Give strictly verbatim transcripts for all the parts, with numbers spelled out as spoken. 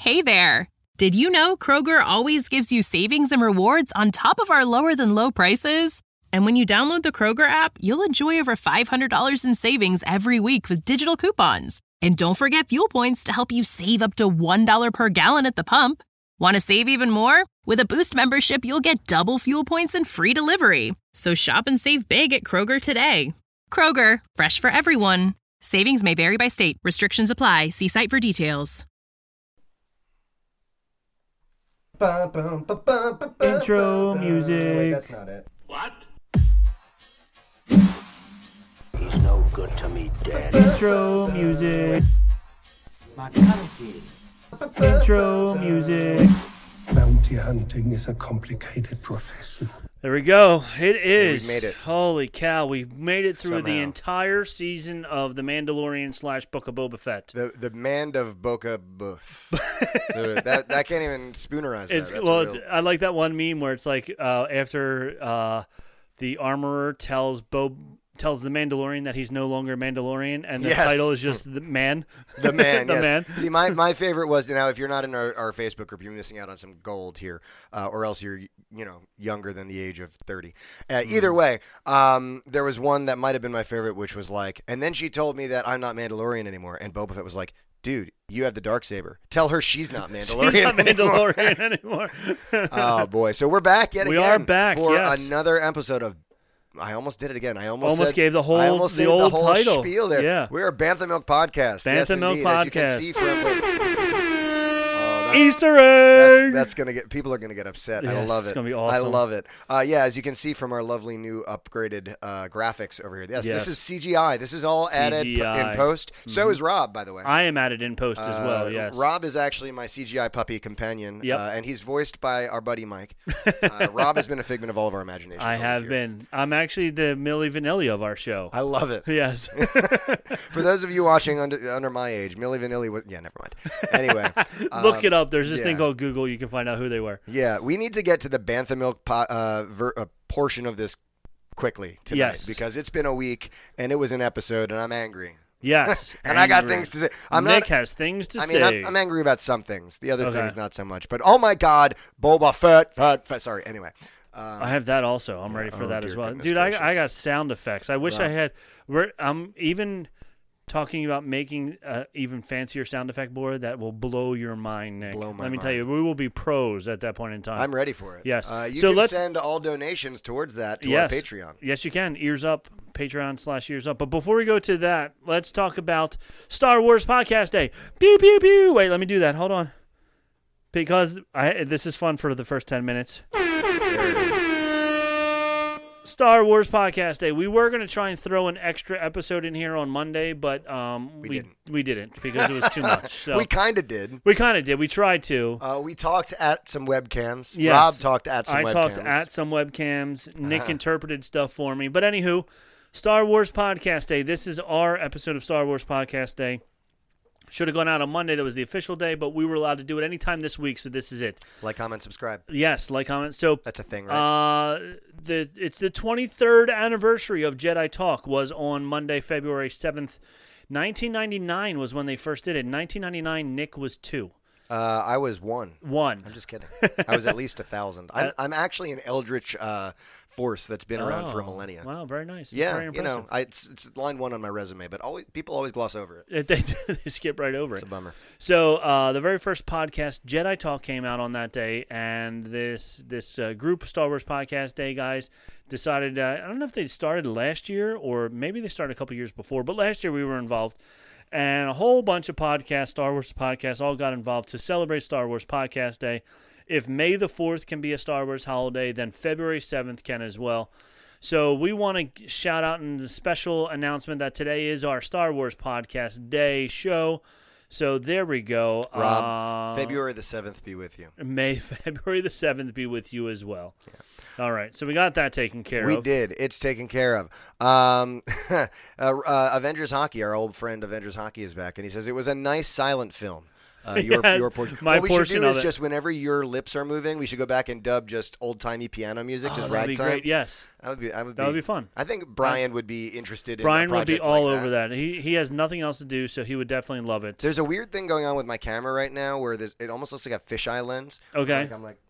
Hey there! Did you know Kroger always gives you savings and rewards on top of our lower-than-low prices? And when you download the Kroger app, you'll enjoy over five hundred dollars in savings every week with digital coupons. And don't forget fuel points to help you save up to one dollar per gallon at the pump. Want to save even more? With a Boost membership, you'll get double fuel points and free delivery. So shop and save big at Kroger today. Kroger, fresh for everyone. Savings may vary by state. Restrictions apply. See site for details. Intro music. Wait, that's not it. What? He's no good to me, Dad. Intro music. Intro music. Bounty hunting is a complicated profession. There we go. It is. Yeah, we made it. Holy cow. We made it through the Somehow. entire season of The Mandalorian slash Book of Boba Fett. The the Mand of Boca Buff. that that can't even spoonerize that. It's That's well. real. It's, I like that one meme where it's like uh, after uh, the armorer tells Bo tells the Mandalorian that he's no longer Mandalorian, and the Yes. title is just the man. The man, the yes. man. See, my, my favorite was, now, if you're not in our, our Facebook group, you're missing out on some gold here, uh, or else you're, you know, younger than the age of thirty. Uh, Mm-hmm. either way, um, there was one that might have been my favorite, which was like, and then she told me that I'm not Mandalorian anymore, and Boba Fett was like, dude, you have the Darksaber. Tell her she's not Mandalorian She's not anymore. Mandalorian anymore. Oh, boy. So we're back yet We again are back, for yes. another episode of I almost did it again. I almost, Almost said, gave the whole- I almost the said old the whole title. spiel there. Yeah. We're a Bantha Milk podcast. yes, Bantha Milk indeed. As you can podcast. see from wait. Oh, that's- Easter egg. That's, that's gonna get people are gonna get upset. I Yes, love it. it's gonna be I awesome. love it. Uh, yeah, as you can see from our lovely new upgraded uh, graphics over here. Yes, Yes. this is C G I. This is all added p- C G I. in post. So Mhm. is Rob, by the way. I am added in post as well. Uh, Yes. Rob is actually my C G I puppy companion, Yep. uh, and he's voiced by our buddy Mike. Uh, Rob has been a figment of all of our imaginations. I all this have year. been. I'm actually the Milli Vanilli of our show. I love it. Yes. For those of you watching under under my age, Milli Vanilli was yeah, never mind. Anyway, Look um, it up. There's this yeah. thing called Google. You can find out who they were. Yeah, we need to get to the Bantha Milk po- uh, ver- uh, portion of this quickly tonight Yes. because it's been a week and it was an episode and I'm angry. Yes. And I got Angry. things to say. I'm Nick not, has things to I mean, say. I'm, I'm angry about some things. The other Okay. things, not so much. But oh my God, Boba Fett, Fett, Fett. Sorry. Anyway, um, I have that also. I'm ready for oh, that as dear well. goodness Dude, I, gracious. I got sound effects. I wish I Right. had. We're, I'm even talking about making an even fancier sound effect board that will blow your mind, Nick. Blow my Let me tell mind. you, we will be pros at that point in time. I'm ready for it. Yes. Uh, you So can let's- send all donations towards that to yes. our Patreon. Yes, you can. Ears up, Patreon slash ears up. But before we go to that, let's talk about Star Wars Podcast Day. Pew, pew, pew. Wait, let me do that. Hold on. Because I, this is fun for the first ten minutes. Star Wars Podcast Day. We were going to try and throw an extra episode in here on Monday, but um, We we, didn't. we didn't because it was too much. So We kind of did. we kind of did. We tried to. Uh, we talked at some webcams. Yes. Rob talked at some I webcams. talked at some webcams. Nick Uh-huh. interpreted stuff for me. But anywho, Star Wars Podcast Day. This is our episode of Star Wars Podcast Day. Should have gone out on Monday. That was the official day, but we were allowed to do it anytime this week, so this is it. Like, comment, subscribe. Yes, like, comment. So That's a thing, right? uh, the it's the twenty-third anniversary of Jedi Talk was on Monday, February seventh. nineteen ninety-nine was when they first did it. nineteen ninety-nine, Nick was two. Uh, I was one. One. I'm just kidding. I was at least a thousand. I'm, I'm actually an eldritch uh, force that's been around for a Oh, millennia. Wow, very nice. That's Yeah, very you impressive. know, I, it's, it's line one on my resume, but always people always gloss over it. It- They, they skip right over It's it. a bummer. So uh, the very first podcast, Jedi Talk, came out on that day, and this this uh, group, Star Wars Podcast Day guys, decided. Uh, I don't know if they started last year or maybe they started a couple years before, but last year we were involved, and a whole bunch of podcasts, Star Wars podcasts, all got involved to celebrate Star Wars Podcast Day. If May the fourth can be a Star Wars holiday, then February seventh can as well. So we want to shout out in the special announcement that today is our Star Wars Podcast Day show. So there we go. Rob, Uh, February the seventh be with you. May February the seventh be with you as well. All right. So we got that taken care We of. did. It's taken care of. Um, uh, uh, Avengers Hockey, our old friend Avengers Hockey is back, and he says it was a nice silent film. Uh, your Yeah, your portion. my what we should portion do of is it. just whenever your lips are moving, we should go back and dub just old timey piano music, Oh, just that'd be ragtime. great. Yes, That would be. That would that would be fun. I think Brian would be interested. in Brian a would be project all like over that. He he has nothing else to do, so he would definitely love it. There's a weird thing going on with my camera right now, where there's, it almost looks like a fisheye lens. Okay. Like I'm like.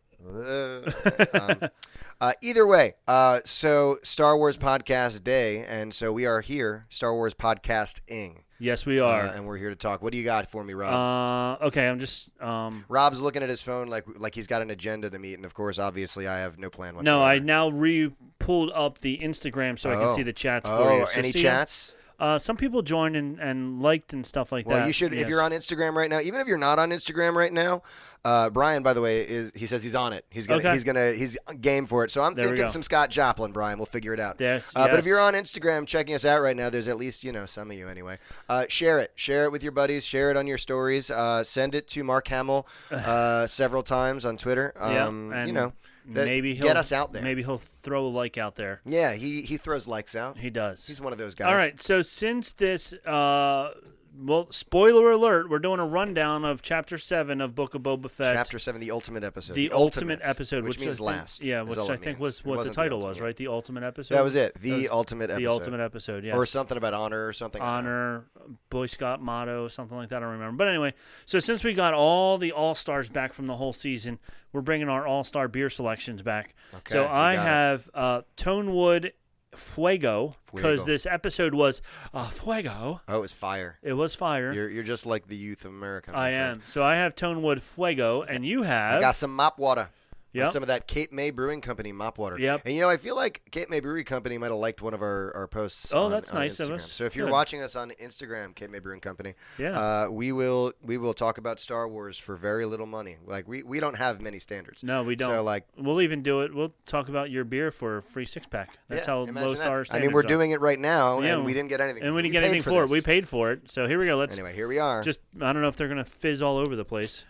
Uh, um, uh, either way, uh, so Star Wars Podcast Day, and so we are here, Star Wars Podcasting. Yes, we are. Uh, and we're here to talk. What do you got for me, Rob? Uh, okay, I'm just. Um, Rob's looking at his phone like like he's got an agenda to meet, and of course, obviously, I have no plan whatsoever. no, I now re pulled up the Instagram so I can Oh. see the chats for Oh, you. So any see, chats? Uh, some people joined and, and liked and stuff like Well, that. you should. Yes. If you're on Instagram right now, even if you're not on Instagram right now, uh, Brian, by the way, is he says he's on it. He's gonna. Okay. He's gonna. He's game for it. So I'm There we thinking go. some Scott Joplin, Brian. We'll figure it out. Yes, Uh, But if yes. you're on Instagram checking us out right now, there's at least you know some of you anyway. Uh, share it. Share it with your buddies. Share it on your stories. Uh, send it to Mark Hamill uh, several times on Twitter. Yeah, Um, and you know, that- maybe he'll get us out there. Maybe he'll throw a like out there. Yeah, he he throws likes out. He does. He's one of those guys. All right. So since this, uh, well, spoiler alert, we're doing a rundown of Chapter Seven of Book of Boba Fett. Chapter seven, the ultimate episode. the, ultimate, episode, which, which means I think- last. Yeah, is which all I it think means. was It what the wasn't title ultimate. was, right? The ultimate episode. That was it. That The was ultimate episode. The ultimate episode. Yeah. Or something about honor or something. I don't know. Honor, Boy Scout motto, something like that. I don't remember. But anyway, so since we got all the All Stars back from the whole season, we're bringing our All Star beer selections back. Okay, so we I got it. have uh, Tonewood Fuego because Fuego. this episode was uh, Fuego. Oh, it was fire. It was fire. You're you're just like the youth of America. my I friend. am. So I have Tonewood Fuego, and you I have. got some mop water. Yep. Some of that Cape May Brewing Company mop water. Yep. And you know, I feel like Cape May Brewing Company might have liked one of our, our posts. Oh, on, that's on nice of Instagram. us. So if you're Good. watching us on Instagram, Cape May Brewing Company, Yeah. uh, we will we will talk about Star Wars for very little money. Like we, we don't have many standards. No, we don't. So like, We'll even do it. We'll talk about your beer for a free six pack. That's yeah, how imagine low that. star I standards mean, we're are. doing it right now, Yeah, and we didn't get anything. And we didn't get paid anything for, it. this. We paid for it. So here we go. Let's Anyway, here we are. just. I don't know if they're gonna fizz all over the place.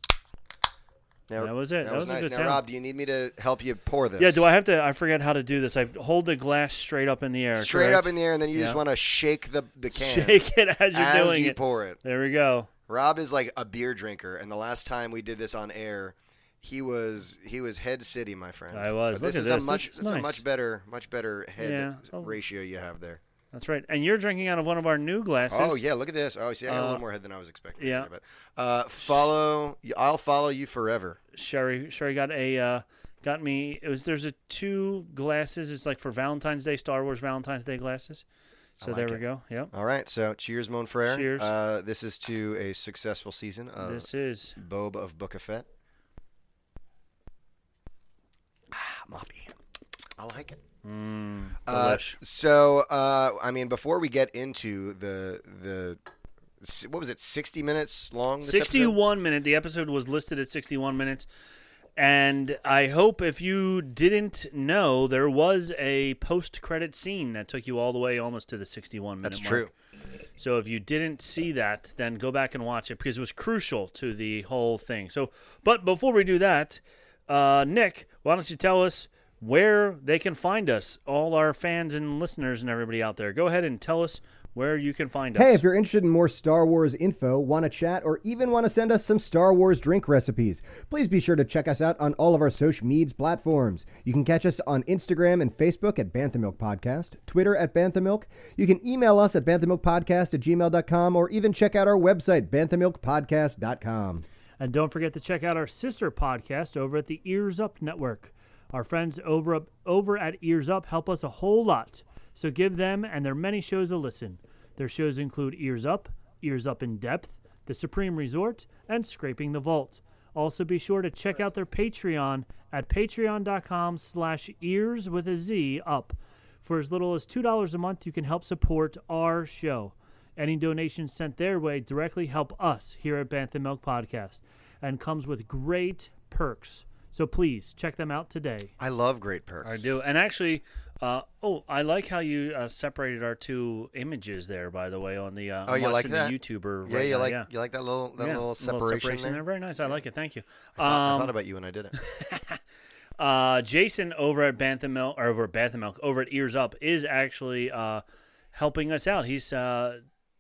Now, That was it. That, That was, was a nice. good Now, sound. Rob, do you need me to help you pour this? Yeah. Do I have to? I forget how to do this. I hold the glass straight up in the air. straight correct? up in the air, and then you just Yeah. want to shake the the can Shake it as you're as doing you it. pour it. There we go. Rob is like a beer drinker, and the last time we did this on air, he was he was head city, my friend. I was. But this Look at is a this. much This is this is a nice. much better much better head Yeah. Oh. ratio you have there. That's right. And you're drinking out of one of our new glasses. Oh yeah, look at this. Oh, see, I got a Uh, little more head than I was expecting. yeah. But uh, follow. I'll follow you forever. Sherry, Sherry got a uh, got me. It was there's a two glasses. It's like for Valentine's Day, Star Wars Valentine's Day glasses. So like there we it. go. Yep. All right, so cheers, Mon Frere. Cheers. Uh, this is to a successful season of This is Boba of Book of Fett. Ah, Moppy. I like it. mm, Uh, delish. so, uh, I mean, before we get into the the what was it, sixty minutes long? This episode? sixty-one minute. The episode was listed at sixty-one minutes. And I hope if you didn't know, there was a post-credit scene that took you all the way almost to the sixty-one minute That's mark. true. So if you didn't see that, then go back and watch it because it was crucial to the whole thing. So, but before we do that, uh, Nick, why don't you tell us where they can find us, all our fans and listeners and everybody out there. Go ahead and tell us where you can find us. Hey, if you're interested in more Star Wars info, want to chat, or even want to send us some Star Wars drink recipes, please be sure to check us out on all of our social media platforms. You can catch us on Instagram and Facebook at Bantha Milk Podcast, Twitter at Bantha Milk. You can email us at banthamilkpodcast at gmail dot com, or even check out our website, bantha milk podcast dot com. And don't forget to check out our sister podcast over at the Ears Up Network. Our friends over up, over at Ears Up help us a whole lot. So give them and their many shows a listen. Their shows include Ears Up, Ears Up in Depth, The Supreme Resort, and Scraping the Vault. Also be sure to check out their Patreon at patreon.com slash ears with a Z up. For as little as two dollars a month, you can help support our show. Any donations sent their way directly help us here at Bantha Milk Podcast and comes with great perks. So please check them out today. I love great perks. I do. And actually, uh, oh, I like how you uh, separated our two images there, by the way, on the uh, Oh, I'm you like watching that? the YouTuber Yeah, right you now, like yeah. you like that little that Yeah, little a separation, there. Very nice. I like it. Thank you. I thought, I Um, thought about you when I did it. uh, Jason over at Bantha Milk, or over at Bantha Milk, over at Ears Up, is actually uh, helping us out. He's uh,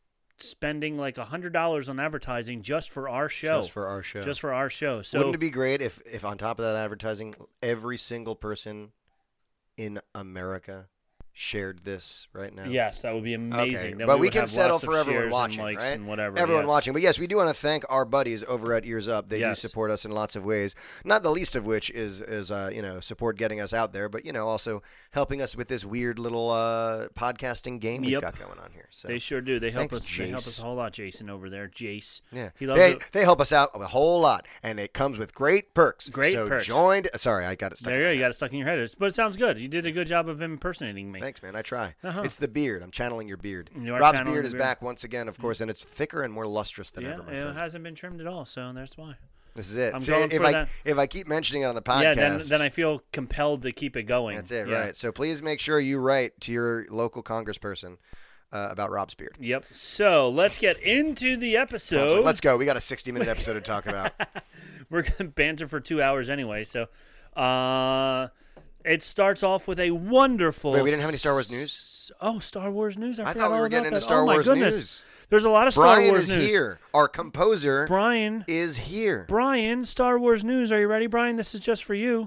spending like a hundred dollars on advertising just for our show. Just for our show. Just for our show. So wouldn't it be great if, if on top of that advertising, every single person in America shared this right now? Yes, that would be amazing. Okay. Then but we, would can have settle lots of for everyone shares watching, and likes right? and whatever. Everyone yes. watching. But yes, we do want to thank our buddies over at Ears Up. They Yes. do support us in lots of ways. Not the least of which is is uh, you know support getting us out there, but you know also helping us with this weird little uh, podcasting game we've Yep. got going on here. So They sure do. They help Thanks, us. They help Jace. us a whole lot, Jason over there. Jace. yeah, He loves they it. they help us out a whole lot, and it comes with great perks. Great so perks. joined. Sorry, I got it stuck. There in you go. my You head. got it stuck in your head. It's- But it sounds good. You did a good job of impersonating me. Thanks, man. I try. Uh-huh. It's the beard. I'm channeling your beard. You are Rob's channeling beard the is beard. back once again, of course, and it's thicker and more lustrous than Yeah, ever. My it friend. hasn't been trimmed at all, so that's why. This is it. I'm See, going if for I that. if I keep mentioning it on the podcast, Yeah, then then I feel compelled to keep it going. that's it, Yeah. right? So please make sure you write to your local congressperson uh, about Rob's beard. Yep. So let's get into the episode. Let's go. We got a sixty minute episode to talk about. We're gonna banter for two hours anyway. So, uh, it starts off with a wonderful. Wait, we didn't have any Star Wars news? Oh, Star Wars news! I, I forgot thought we all were about getting into that. Star oh, my Wars goodness. news. There's a lot of Star Brian Wars is news. here. Our composer Brian is here. Brian, Star Wars news. Are you ready, Brian? This is just for you.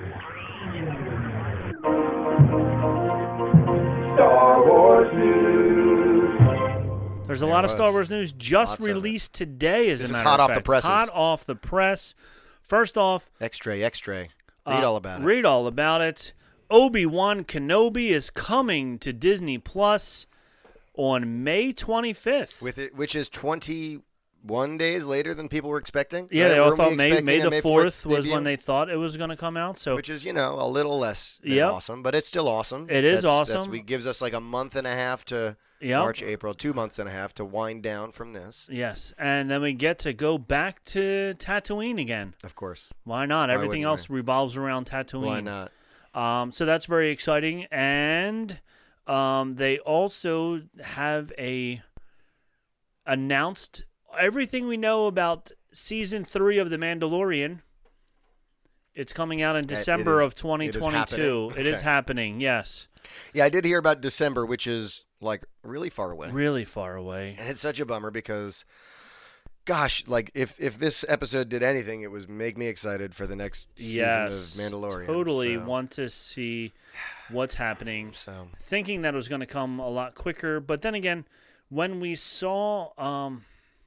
Star Wars news. There's a There lot of was. Star Wars news just Lots of it. released today. As This a is matter hot of off the fact. presses. Hot off the press. First off, X-ray, X-ray. Read Uh, all about it. Read all about it. Obi-Wan Kenobi is coming to Disney Plus on May twenty-fifth. With it, which is twenty-one days later than people were expecting. yeah, right? they all Weren't we thought May, expecting May a the fourth was debut? when they thought it was going to come out. So Which is, you know, a little less than Yep. awesome, but it's still awesome. It is That's- that's- awesome. It gives us like a month and a half to Yep. March, April, two months and a half to wind down from this. yes, and then we get to go back to Tatooine again. Of course. Why not? Why Everything wouldn't else revolves around Tatooine. Why not? Um, so that's very exciting, and um, they also have a announced everything we know about season three of The Mandalorian. It's coming out in it December is- of twenty it is twenty-two. happening? It is Okay. happening. Yes, Yeah, I did hear about December, which is like really far away. really far away. And it's such a bummer because, gosh, like if, if this episode did anything, it was make me excited for the next Yes, season of Mandalorian. totally so, want to see what's happening. So Thinking that it was going to come a lot quicker, but then again, when we saw um,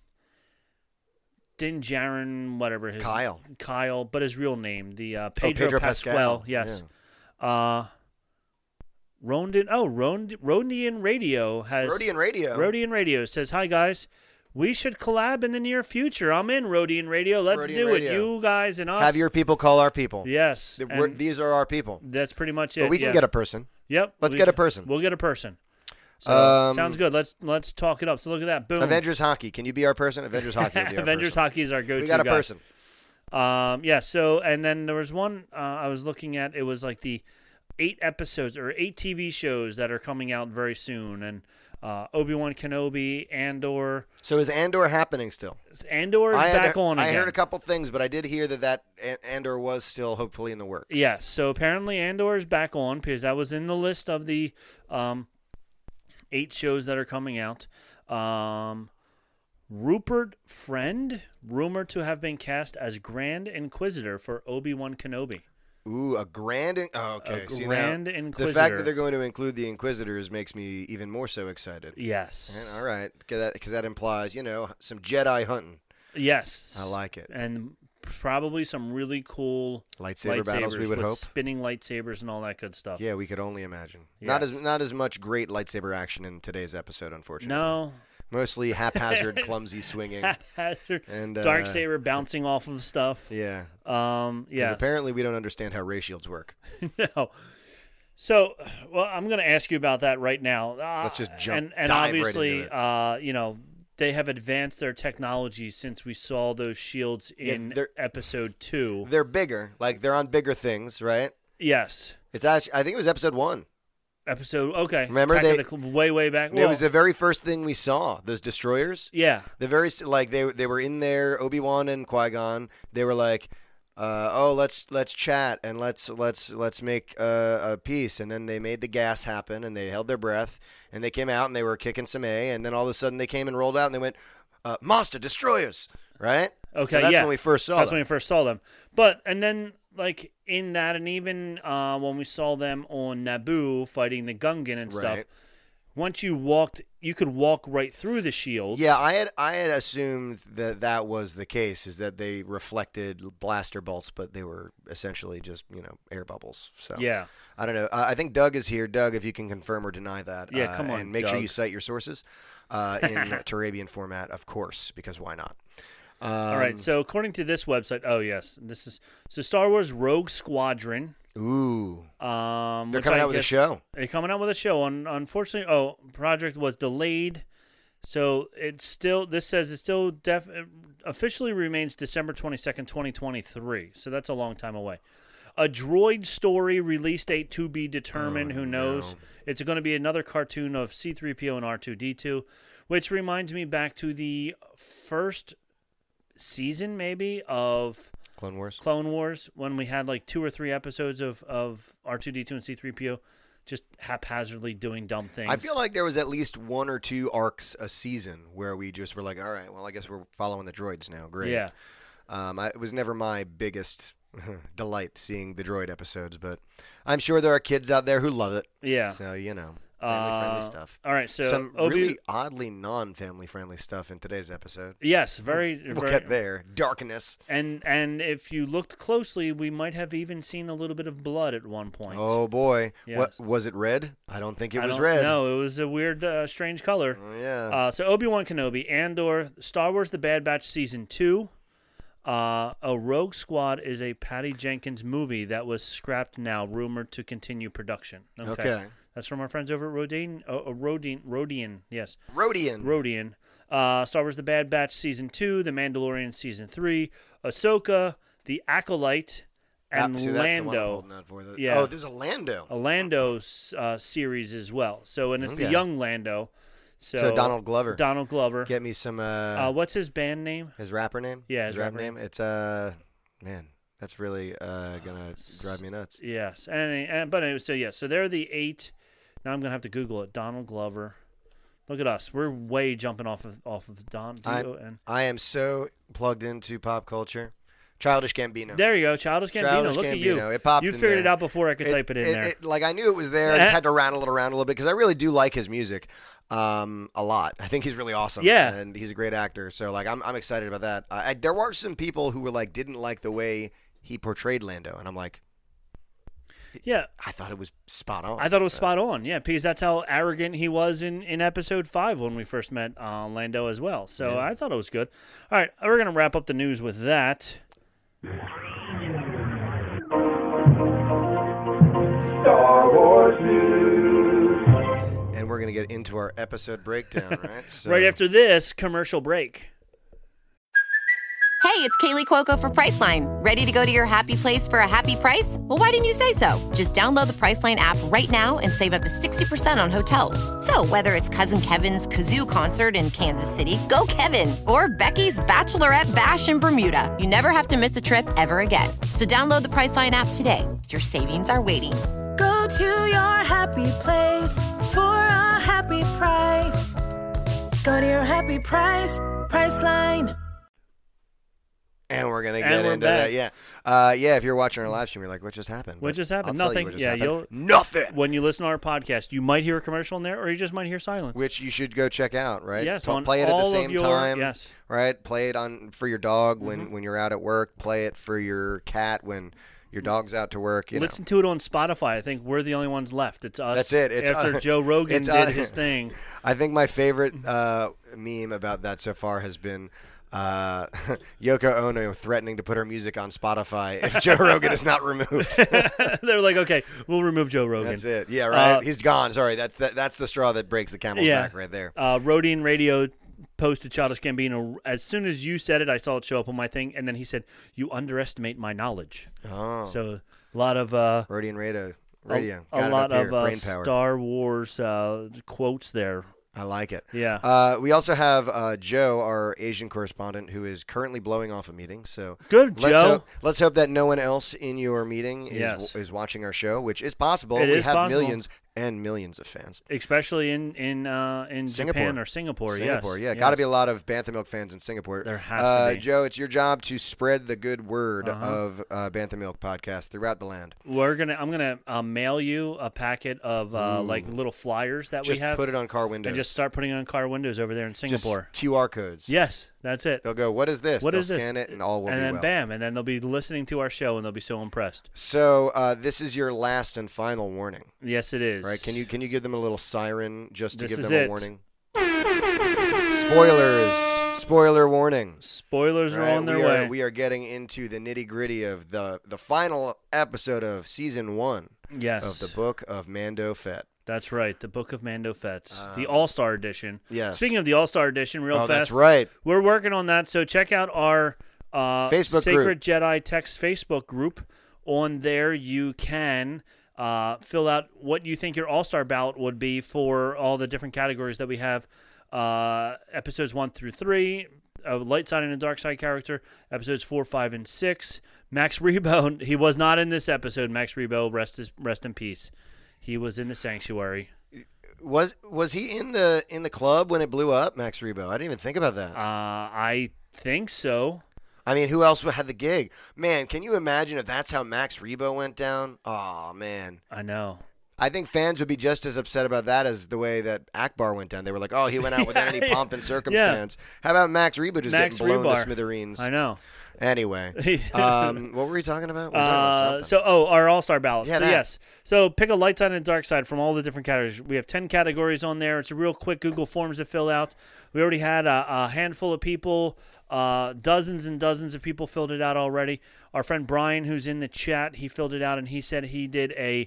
Din Djarin, whatever his Kyle. Kyle, but his real name, the uh, Oh, Pedro, Pedro Pascal, Pascal. yes. Uh, Rondin, oh, Rond, Rondian Radio has Rodian Radio. Rodian Radio says, "Hi guys, we should collab in the near future. I'm in Rodian Radio. Let's Rodian do Radio. it, you guys and us. Have your people call our people. yes, The- we're- and these are our people. that's pretty much it. But we can yeah. get a person. Yep. Let's we get a can- person. We'll get a person. So Um, sounds good. Let's let's talk it up. So look at that. Boom. Avengers Hockey. Can you be our person? Avengers Hockey will be our Avengers person. Hockey is our go-to We got a guy. person. Um, yeah. So and then there was one uh, I was looking at. It was like the eight episodes or eight T V shows that are coming out very soon, and uh, Obi-Wan Kenobi, Andor. So is Andor happening still? Andor is I had back a- on I again. heard a couple things, but I did hear that that A- Andor was still hopefully in the works. Yes. So apparently Andor is back on because that was in the list of the um, eight shows that are coming out. Um, Rupert Friend, rumored to have been cast as Grand Inquisitor for Obi-Wan Kenobi. Ooh, a grand. In- oh, okay. A See, now, Grand the fact Inquisitor. that they're going to include the Inquisitors makes me even more so excited. Yes. And, all right, because that, 'cause that implies, you know, some Jedi hunting. Yes. I like it. And probably some really cool Lightsaber battles, we would with hope. spinning lightsabers and all that good stuff. Yeah, we could only imagine. Not Yes. as not as much great lightsaber action in today's episode, unfortunately. No. Mostly haphazard, clumsy swinging. And, uh, Dark saber bouncing off of stuff. Yeah. Um, 'Cause yeah. apparently we don't understand how ray shields work. No. So, well, I'm going to ask you about that right now. Uh, Let's just jump- And, and dive right obviously, into it. uh, you know, they have advanced their technology since we saw those shields Yeah, in they're- episode two. They're bigger. Like, they're on bigger things, right? Yes. It's actually, I think it was episode one. Episode, okay. Remember Attack of they- the Cl- way, way back. it Well, was the very first thing we saw, those destroyers. yeah. The very, like, they they were in there, Obi-Wan and Qui-Gon. They were like, uh, oh, let's let's chat and let's let's let's make uh, a peace. And then they made the gas happen, and they held their breath, and they came out and they were kicking some A, and then all of a sudden they came and rolled out and they went, uh, Mazda, destroy us, right? Okay, so that's yeah. when we first saw That's them. when we first saw them. But and then like in that, and even uh, when we saw them on Naboo fighting the Gungan and stuff. Right. Once you walked, you could walk right through the shield. Yeah, I had I had assumed that that was the case, is that they reflected blaster bolts, but they were essentially just, you know, air bubbles. So Yeah. I don't know. Uh, I think Doug is here. Doug, if you can confirm or deny that. Yeah, uh, come on, and make sure Doug. you cite your sources uh, in Turabian format, of course, because why not? Um, All right. So according to this website, oh yes, this is so Star Wars Rogue Squadron. Ooh, Um, they're which coming I out with a guess- show. They're coming out with a show. Un- unfortunately, oh, project was delayed, so it's still. This says it still def- it officially remains December twenty second, twenty twenty three. So that's a long time away. A droid story release date to be determined. Oh, Who knows? no. It's going to be another cartoon of C three P O and R two D two, which reminds me back to the first season, maybe of Clone Wars. Clone Wars, when we had like two or three episodes of, of R two D two and C three P O just haphazardly doing dumb things. I feel like there was at least one or two arcs a season where we just were like, all right, well, I guess we're following the droids now. Great. Yeah. Um, I, it was never my biggest delight seeing the droid episodes, but I'm sure there are kids out there who love it. Yeah. So, you know, family-friendly Uh, stuff. All right, so Some Obi- really oddly non-family friendly stuff in today's episode. yes, very, We'll very get there. Darkness. and and if you looked closely, we might have even seen a little bit of blood at one point. Oh boy. Yes. What was it? Red? I don't think it I was don't- red. No, it was a weird, uh, strange color. Oh, yeah. Uh, so Obi-Wan Kenobi, Andor, Star Wars: The Bad Batch Season two. Uh, a Rogue Squad is a Patty Jenkins movie that was scrapped now, rumored to continue production. Okay. That's from our friends over at Rodin, uh, uh, Rodin, Rodian, yes. Rodian. Rodian. Uh, Star Wars: The Bad Batch Season two, The Mandalorian Season three, Ahsoka, The Acolyte, and Ah, see, that's the one I'm Lando. holding out for. The- Yeah. Oh, there's a Lando. A Lando uh, series as well. So, and it's the Okay. young Lando. So, So Donald Glover. Donald Glover. Get me some. Uh, Uh, what's his band name? his rapper name. Yeah, his, his rap rapper name. name. It's uh, man, that's really uh gonna drive me nuts. Yes, and, and but anyway, so yeah, so they're the eight. Now I'm gonna have to Google it. Donald Glover. Look at us. We're way jumping off of off of Don. I'm- and I am so plugged into pop culture. Childish Gambino. there you go, Childish Gambino. Childish Look at Gambino. you. It popped you in figured it there. out before I could type it in there. It, like I knew it was there. I just had to rattle it around a little bit because I really do like his music um, a lot. I think he's really awesome. Yeah. and he's a great actor. So like I'm I'm excited about that. I, I, there were some people who were like didn't like the way he portrayed Lando, and I'm like, yeah, I thought it was spot on. I thought it was spot on. Yeah, because that's how arrogant he was in, in episode five when we first met uh, Lando as well. So I thought it was good. All right, we're gonna wrap up the news with that. Star Wars news. And we're gonna get into our episode breakdown, right? So, Right after this commercial break. Hey, it's Kaylee Cuoco for Priceline. Ready to go to your happy place for a happy price? Well, why didn't you say so? Just download the Priceline app right now and save up to sixty percent on hotels. So whether it's Cousin Kevin's Kazoo Concert in Kansas City, go Kevin, or Becky's Bachelorette Bash in Bermuda, you never have to miss a trip ever again. So download the Priceline app today. Your savings are waiting. Go to your happy place for a happy price. Go to your happy price, Priceline. And we're gonna And get we're into back. that, yeah, uh, yeah. If you're watching our live stream, you're like, "What just happened?" What But just happened? I'll tell Nothing. you what just Yeah, happened. you'll- nothing. When you listen to our podcast, you might hear a commercial in there, or you just might hear silence. Which you should go check out, right? Yes, Pl- on play it at all the of same your- time. yes. Right. Play it on for your dog when Mm-hmm. when you're out at work. Play it for your cat when your dog's out to work. You Listen to it on Spotify. I think we're the only ones left. It's us. That's it. It's, after uh, Joe Rogan it's, did uh, his thing. know. I think my favorite uh, meme about that so far has been. Uh, Yoko Ono threatening to put her music on Spotify if Joe Rogan is not removed. They're like, okay, we'll remove Joe Rogan. That's it. Yeah, right. Uh, He's gone. Sorry, that's that, that's the straw that breaks the camel's Yeah. back right there. Uh, Rodian Radio posted Childish Gambino. As soon as you said it, I saw it show up on my thing, and then he said, "You underestimate my knowledge." Oh, So a lot of uh, Rodian Radio. a, Radio. a Got it lot up here. of uh, Brain power. Star Wars uh, quotes there. I like it. Yeah. Uh, we also have uh, Joe, our Asian correspondent, who is currently blowing off a meeting. So Good, let's Joe. Hope, let's hope that no one else in your meeting is Yes. is watching our show, which is possible. It we is have possible. millions and millions of fans. Especially in in uh, in Singapore. Japan or Singapore. Singapore, yes. yeah. yes. Got to be a lot of Bantha Milk fans in Singapore. There has uh, to be. Joe, it's your job to spread the good word Uh-huh. of uh, Bantha Milk podcast throughout the land. We're gonna. I'm gonna uh, mail you a packet of uh, like little flyers that Just we have. put it on car windows. And just start putting it on car windows over there in Singapore. Just Q R codes. Yes, that's it. They'll go, what is this? What They'll is this? scan it, and all will and be then well. bam, and then they'll be listening to our show, and they'll be so impressed. So uh, this is your last and final warning, Yes, it is. right? Can you can you give them a little siren just to This give is them it. a warning? Spoilers! Spoiler warning. Spoilers are Right, on their we way. Are, we are getting into the nitty gritty of the the final episode of season one yes, of the Book of Mando Fett. that's right. The Book of Mando Fett, Um, the All Star Edition. yes. Speaking of the All Star Edition, real Oh, fast. that's right. We're working on that, so check out our uh, Facebook Sacred group. Jedi Text Facebook group. On there, you can uh, fill out what you think your All-Star ballot would be for all the different categories that we have. Uh, episodes one through three, a light side and a dark side character. Episodes four, five, and six. Max Rebo, he was not in this episode. Max Rebo, rest his, rest in peace. He was in the sanctuary. Was was he in the in the club when it blew up, Max Rebo? I didn't even think about that. Uh, I think so. I mean, who else had the gig? Man, can you imagine if that's how Max Rebo went down? Oh, man. I know. I think fans would be just as upset about that as the way that Akbar went down. They were like, oh, he went out without any Yeah, pomp and circumstance. How about Max Rebo just Max getting blown Rebar. to smithereens? I know. Anyway, um, what were we talking about? We were talking about Uh, something. so, oh, our All-Star ballot. Yeah, so, that. yes. So, pick a light side and a dark side from all the different categories. We have ten categories on there. It's a real quick Google Forms to fill out. We already had a, a handful of people, uh, dozens and dozens of people filled it out already. Our friend Brian, who's in the chat, he filled it out, and he said he did a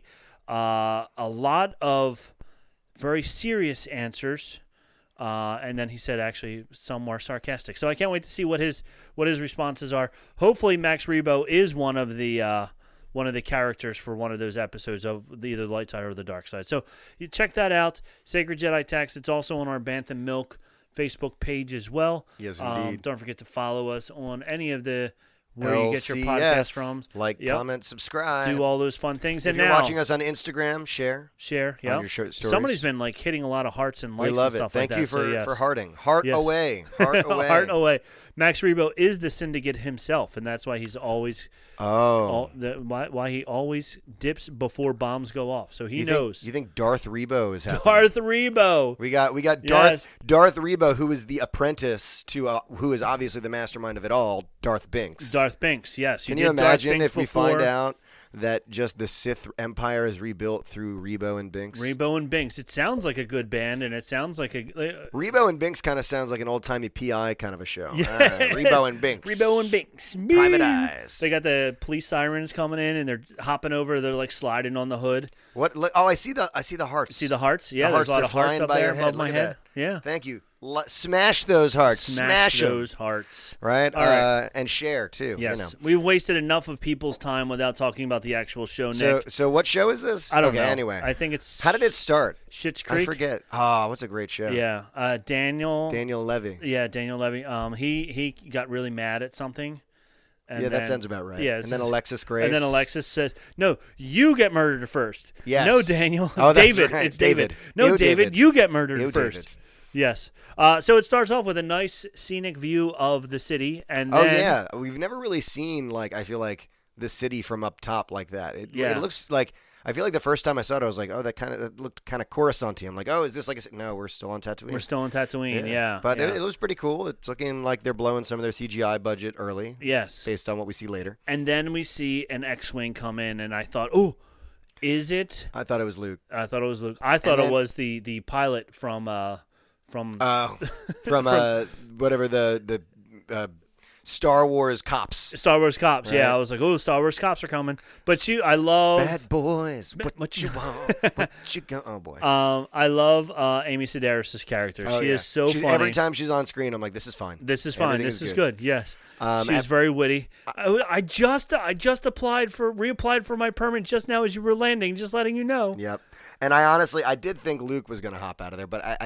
uh, a lot of very serious answers. Uh, and then he said, actually, some more sarcastic. So I can't wait to see what his what his responses are. Hopefully, Max Rebo is one of the uh, one of the characters for one of those episodes of the, either the light side or the dark side. So you check that out. Sacred Jedi Text. It's also on our Bantha Milk Facebook page as well. Yes, Um, indeed. don't forget to follow us on any of the where you get your L C podcast S. from. Like, Yep. comment, subscribe. Do all those fun things. If and you're now, watching us on Instagram, share. share. on Yeah. your show stories. Somebody's been like hitting a lot of hearts and likes We love and it. stuff Thank like you that. for, so, yes. for hearting. Heart Yes. away. Heart away. Heart away. Max Rebo is the syndicate himself, and that's why he's always Oh. all, the, why, why he always dips before bombs go off. So he you knows. Think, you think Darth Rebo is happening? Darth Rebo. We got we got Yes. Darth Darth Rebo, who is the apprentice to uh, who is obviously the mastermind of it all, Darth Binks. Darth Binks, yes. Can you you did Darth imagine Binks if we before. find out that just the Sith Empire is rebuilt through Rebo and Binks? Rebo and Binks. It sounds like a good band, and it sounds like a uh, Rebo and Binks kind of sounds like an old timey P I kind of a show. Ah, Rebo and Binks. Rebo and Binks. Private Eyes. They got the police sirens coming in, and they're hopping over. They're like sliding on the hood. What? Look, oh, I see the I see the hearts. See the hearts? Yeah, The there's hearts a lot are of hearts flying up by there your head. above Look my at head. that. Yeah. Thank you. L- smash those hearts. Smash, Smash 'em. those hearts. Right? All right. Uh, and share too. Yes, You know. we've wasted enough of people's time without talking about the actual show, Nick. So so what show is this? I don't okay, know. Anyway, I think it's how did it start? Schitt's Creek. I forget. Oh, what's a great show? Yeah, uh, Daniel. Daniel Levy. Yeah, Daniel Levy. Um, he he got really mad at something. And Yeah, that then- sounds about right. Yeah, And it then says- Alexis Grace. And then Alexis says, "No, you get murdered first." Yes. No, Daniel. Oh, that's David. right. It's David. David. No, You, David, David. You get murdered You, first. David. Yes. Uh, so it starts off with a nice scenic view of the city, and Oh then, yeah, we've never really seen like I feel like the city from up top like that. It, Yeah. it looks like I feel like the first time I saw it, I was like, oh, that kind of that looked kind of Coruscant-y. I'm like, oh, is this like a? No, we're still on Tatooine. we're still in Tatooine. Yeah, but yeah. It, it looks pretty cool. It's looking like they're blowing some of their C G I budget early. Yes. based on what we see later. And then we see an X-wing come in, and I thought, oh, is it? I thought it was Luke. I thought it was Luke. I thought And it then- was the the pilot from uh from Oh, from uh, whatever the the uh, Star Wars cops. Star Wars Cops. Right. Yeah, I was like, oh, Star Wars Cops are coming. But she, I love. Bad boys, what, what you you- want? What you go? Oh boy. Um, I love uh, Amy Sedaris' character. Oh, she yeah. is so She's- funny. Every time she's on screen, I'm like, this is fine. This is fine. Everything This is good. Yes. Um, She's af- very witty. I, I just I just applied for reapplied for my permit just now as you were landing. Just letting you know. Yep. And I honestly, I did think Luke was going to hop out of there, but I, I,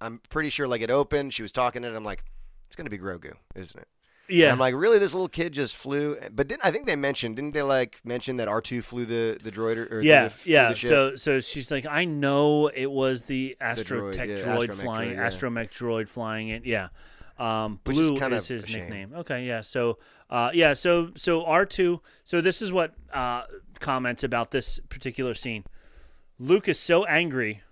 I'm pretty sure like it opened. She was talking to it. I'm like, it's gonna be Grogu, isn't it? Yeah. And I'm like, really? This little kid just flew? But didn't I think they mentioned? Didn't they like mention that R two flew the the droid or, or yeah, the, flew yeah. the ship? So so she's like, I know it was the Astrotech droid, yeah, droid, astromech flying, droid, yeah. astromech droid flying it. Yeah. Um, Which is Blue kind is of his a shame. nickname. Okay, yeah. So, uh, yeah. So, so R two. So this is what uh, comments about this particular scene. Luke is so angry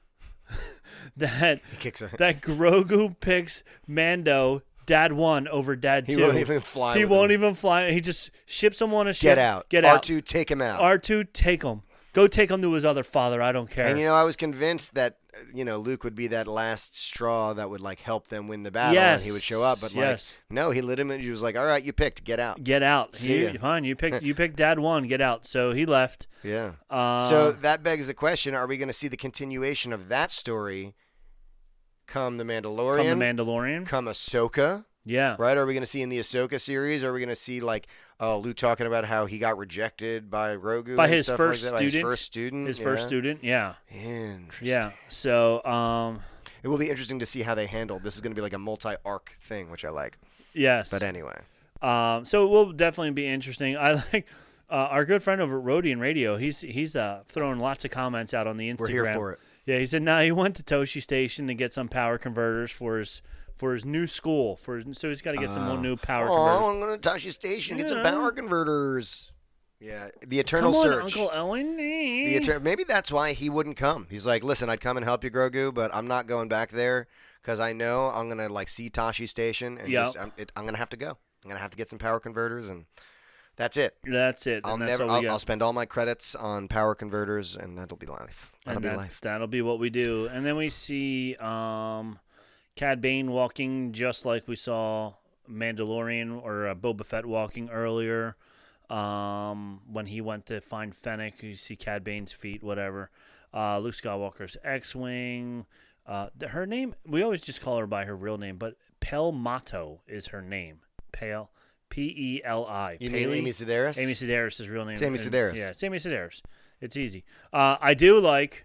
that He kicks her. that Grogu picks Mando, Dad one over Dad He two. won't even fly He with won't him. even fly. He just ships him on a ship. Get out. Get R out. two, take him out. R two, take him. Go take him to his other father. I don't care. And you know, I was convinced that you know Luke would be that last straw that would like help them win the battle, and he would show up. But Yes. like, no, he lit him, and he was like, "All right, you picked. Get out." Get out. See You, ya. fine. You picked. You picked Dad one. Get out. So he left. Yeah. Uh, so that begs the question: are we going to see the continuation of that story come the Mandalorian? Come the Mandalorian. Come Ahsoka? Yeah. Right? Are we going to see in the Ahsoka series? Are we going to see like uh, Luke talking about how he got rejected by Grogu By and his stuff first like that? By student. his first student. His yeah. first student. Yeah. Interesting. Yeah. So, um, It will be interesting to see how they handle. This is going to be like a multi-arc thing, which I like. yes. But anyway, Um, so it will definitely be interesting. I like uh, our good friend over at Rodian Radio. He's he's uh, throwing lots of comments out on the Instagram. we're here for it. Yeah, he said, "Nah, he went to Toshi Station to get some power converters for his for his new school. For his, so he's got to get some more new power Oh, converters." I'm going to Tashi Station, get some Yeah. power converters. Yeah, the Eternal Come on, Search. Uncle Owen. The Eter- maybe that's why he wouldn't come. He's like, listen, I'd come and help you, Grogu, but I'm not going back there because I know I'm gonna like see Tashi Station and Yep. just I'm, it, I'm gonna have to go. I'm gonna have to get some power converters, and that's it. That's it. I'll and that's never. all we I'll, got. I'll spend all my credits on power converters, and that'll be life. That'll and be that, life. That'll be what we do. And then we see um, Cad Bane walking just like we saw Mandalorian or uh, Boba Fett walking earlier. Um, when he went to find Fennec, you see Cad Bane's feet, whatever. Uh, Luke Skywalker's X-Wing. Uh, th- her name, we always just call her by her real name, but Pel Mato is her name. Pel, P E L I. You mean Amy Sedaris? Amy Sedaris' real name. It's Amy And- Sedaris. Yeah, it's Amy Sedaris. It's easy. Uh, I do like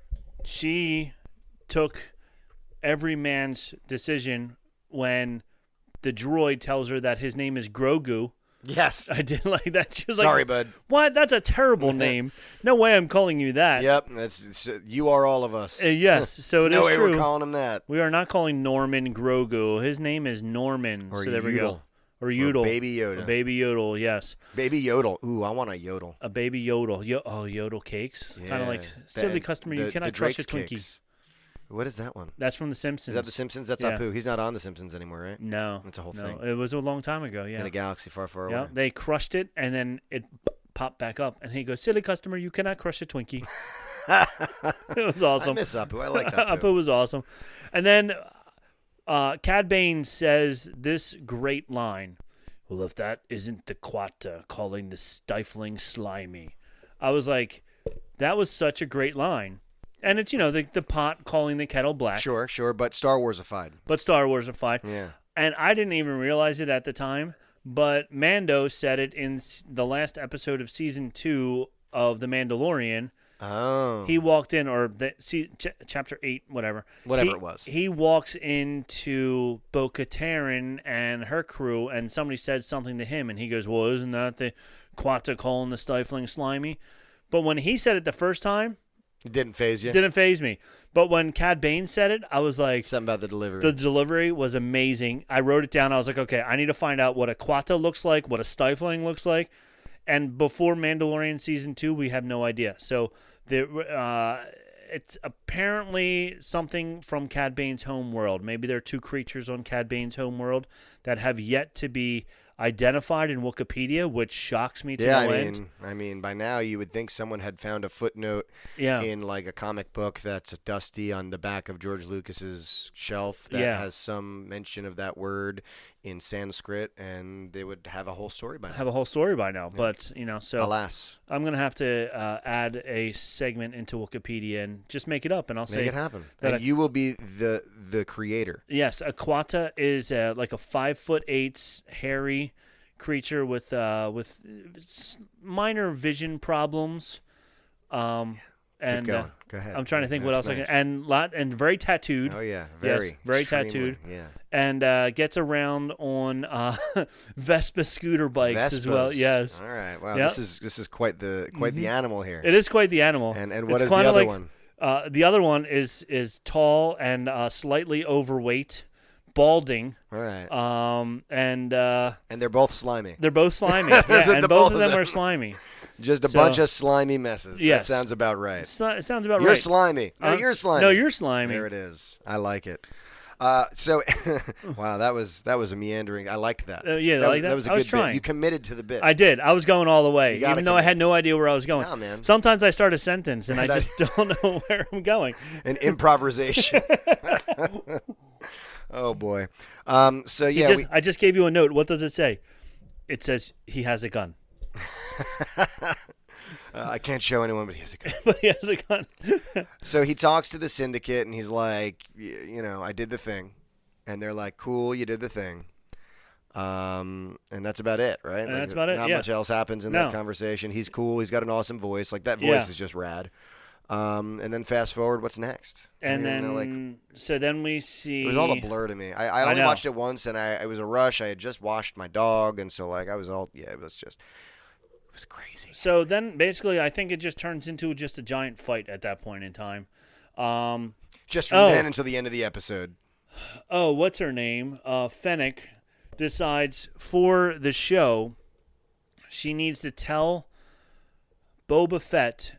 she took every man's decision when the droid tells her that his name is Grogu. Yes. I did like that. She was Sorry, like, bud. What? That's a terrible name. No way I'm calling you that. Yep. That's it's, you are all of us. Uh, yes, so it is no way true. we're calling him that. We are not calling Norman Grogu. His name is Norman. Or so there we go. Yodel. Or Yodel. Baby Yoda. A baby Yodel, yes. Baby Yodel. Ooh, I want a Yodel. A baby Yodel. Yo- oh, Yodel cakes. Kind of like, silly The- customer, the- you cannot the crush a Drake's Twinkie. cakes. What is that one? That's from The Simpsons. Is that The Simpsons? That's Yeah. Apu. He's not on The Simpsons anymore, right? No. That's a whole no. thing. It was a long time ago, yeah. In a galaxy far, far Yeah, away. they crushed it, and then it popped back up. And he goes, silly customer, you cannot crush a Twinkie. It was awesome. I miss Apu. I like Apu. Apu was awesome. And then uh, Cad Bane says this great line. Well, if that isn't the Quatta calling the stifling slimy. I was like, that was such a great line. And it's, you know, the, the pot calling the kettle black. Sure, sure, but Star Warsified. But Star Wars are fine. Yeah. And I didn't even realize it at the time, but Mando said it in s- the last episode of season two of The Mandalorian. Oh. He walked in, or the see, ch- chapter eight, whatever. Whatever He- it was. He walks into Bo-Katan and her crew, and somebody said something to him, and he goes, well, isn't that the Quatta calling the stifling slimy? But when he said it the first time, It didn't phase you? it didn't faze me. But when Cad Bane said it, I was like, Something about the delivery. the delivery was amazing. I wrote it down. I was like, okay, I need to find out what a Quatta looks like, what a stifling looks like. And before Mandalorian season two, we have no idea. So the uh, it's apparently something from Cad Bane's home world. Maybe there are two creatures on Cad Bane's home world that have yet to be identified in Wikipedia, which shocks me to yeah, no I end. mean, I mean, by now you would think someone had found a footnote Yeah. in like a comic book that's dusty on the back of George Lucas's shelf that Yeah. has some mention of that word in Sanskrit, and they would have a whole story by now. Have a whole story by now, but you know, so Alas, I'm gonna have to uh, add a segment into Wikipedia and just make it up, and I'll make say it happen, that and I- you will be the the creator. Yes, a Quatta is uh, like a five foot eight hairy creature with uh, with s- minor vision problems. Um, And Keep going. Uh, Go ahead. I'm trying to think what That's else nice. I can. And lot and very tattooed. Oh yeah, very, yes, very extremely, tattooed. Yeah. And uh, gets around on uh, Vespa scooter bikes as well. Vespas. Yes. All right. Wow. Yep. This is this is quite the quite the animal here. It is quite the animal. And and what It's is the kinda other like, one? Uh, the other one is is tall and uh, slightly overweight, balding. All right. Um, and uh, and they're both slimy. they're both slimy. yeah, So and the both both of of them them. are slimy. Just a So- bunch of slimy messes. Yes. That sounds about right. It's not- It sounds about You're right. slimy. No, Uh, you're slimy. No, you're slimy. There it is. I like it. Uh, so, wow, that was that was a meandering. I liked that. Uh, yeah, that like was, that? that was a I was good trying. bit. You committed to the bit. I did. I was going all the way, You gotta even though I commit. had no idea where I was going. No, man. Sometimes I start a sentence and I And I- just don't know where I'm going. An improvisation. Oh boy. Um, so He yeah, just, we, I just gave you a note. What does it say? It says he has a gun. uh, I can't show anyone, but he has a gun. But he has a gun. So he talks to the syndicate, and he's like, y- you know, I did the thing, and they're like, cool, you did the thing. Um, and that's about it, right? And Like, that's about it, Not yeah. much else happens in No. that conversation. He's cool. He's got an awesome voice. Like that voice Yeah. is just rad. Um, and then fast forward, what's next? And You then, know, like, so then we see. it was all a blur to me. I, I I only know. watched it once, and I it was a rush. I had just washed my dog, and so like I was all yeah, it was just it was crazy. So then, basically, I think it just turns into just a giant fight at that point in time. Um, Just from Oh. then until the end of the episode. oh, what's her name? Uh, Fennec decides for the show she needs to tell Boba Fett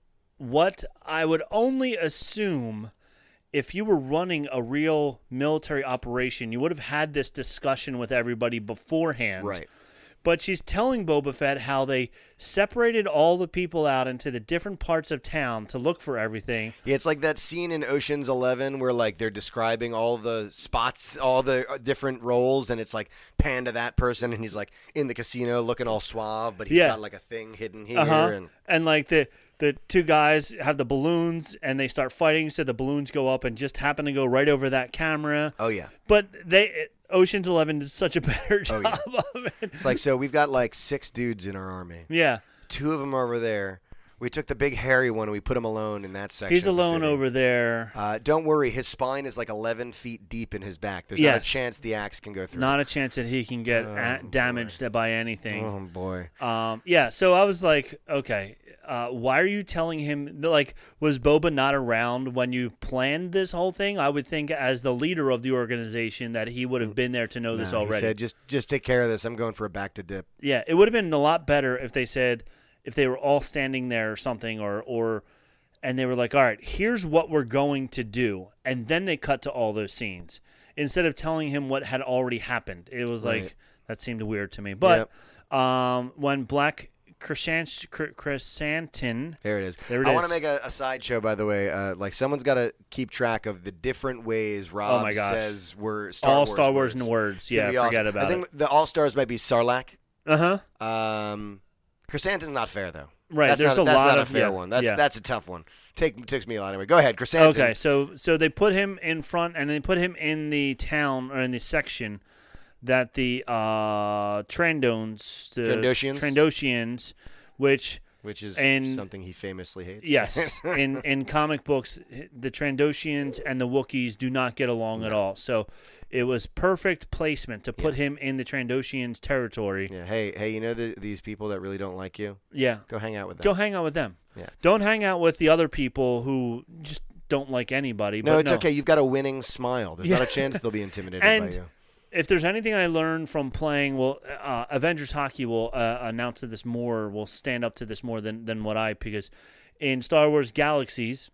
what I would only assume if you were running a real military operation, you would have had this discussion with everybody beforehand. Right. But she's telling Boba Fett how they separated all the people out into the different parts of town to look for everything. Yeah, it's like that scene in Ocean's Eleven where like they're describing all the spots, all the uh, different roles, and it's like pan to that person, and he's like in the casino looking all suave, but he's Yeah. got like a thing hidden here, Uh-huh. and And like the the two guys have the balloons and they start fighting, so the balloons go up and just happen to go right over that camera. oh yeah, But they Ocean's Eleven did such a better Oh, job yeah. of it. it's like so we've got like six dudes in our army. Yeah. Two of them are over there. We took the big hairy one and we put him alone in that section. He's of the alone city. over there. Uh, don't worry, his spine is like eleven feet deep in his back. There's not Yes. a chance the axe can go through. Not a chance that he can get a- boy. damaged by anything. Oh boy. Um, yeah, so I was like, okay, uh, why are you telling him? Like, was Boba not around when you planned this whole thing? I would think, as the leader of the organization, that he would have been there to know this No, already. He said, just just take care of this. I'm going for a back to dip. Yeah, it would have been a lot better if they said, if they were all standing there or something, or or, and they were like, all right, here's what we're going to do, and then they cut to all those scenes instead of telling him what had already happened. It was Right. like that seemed weird to me. But um, when Black Chrysanth- Chr- Chrysanthemum, There it is. There it I is. want to make a, a sideshow, by the way. Uh, like someone's got to keep track of the different ways Rob Oh my gosh. says we're Star all Wars Star Wars words. in words. It's gonna Yeah, be forget awesome. about I think it. the All Stars might be Sarlacc. Uh huh. Um, Chrysanthemum's not fair though. Right, That's there's not, a that's lot not a of- fair yeah, one. That's yeah. that's a tough one. Take takes me a lot anyway. Go ahead, Chrysanthemum. Okay, so so they put him in front, and they put him in the town or in the section that the uh, Trandones, the Trandoshians? Trandoshians, which Which is and- something he famously hates. yes, in in comic books, the Trandoshians and the Wookiees do not get along at all. So it was perfect placement to put Yeah. him in the Trandoshians' territory. Yeah. Hey, hey, you know the, these people that really don't like you? Yeah, Go hang out with them. go hang out with them. Yeah. Don't hang out with the other people who just don't like anybody. No, but it's okay. You've got a winning smile. There's Yeah. not a chance they'll be intimidated And by you. if there's anything I learned from playing, well, uh, Avengers Hockey will uh, announce to this more, will stand up to this more than, than what I, because in Star Wars Galaxies,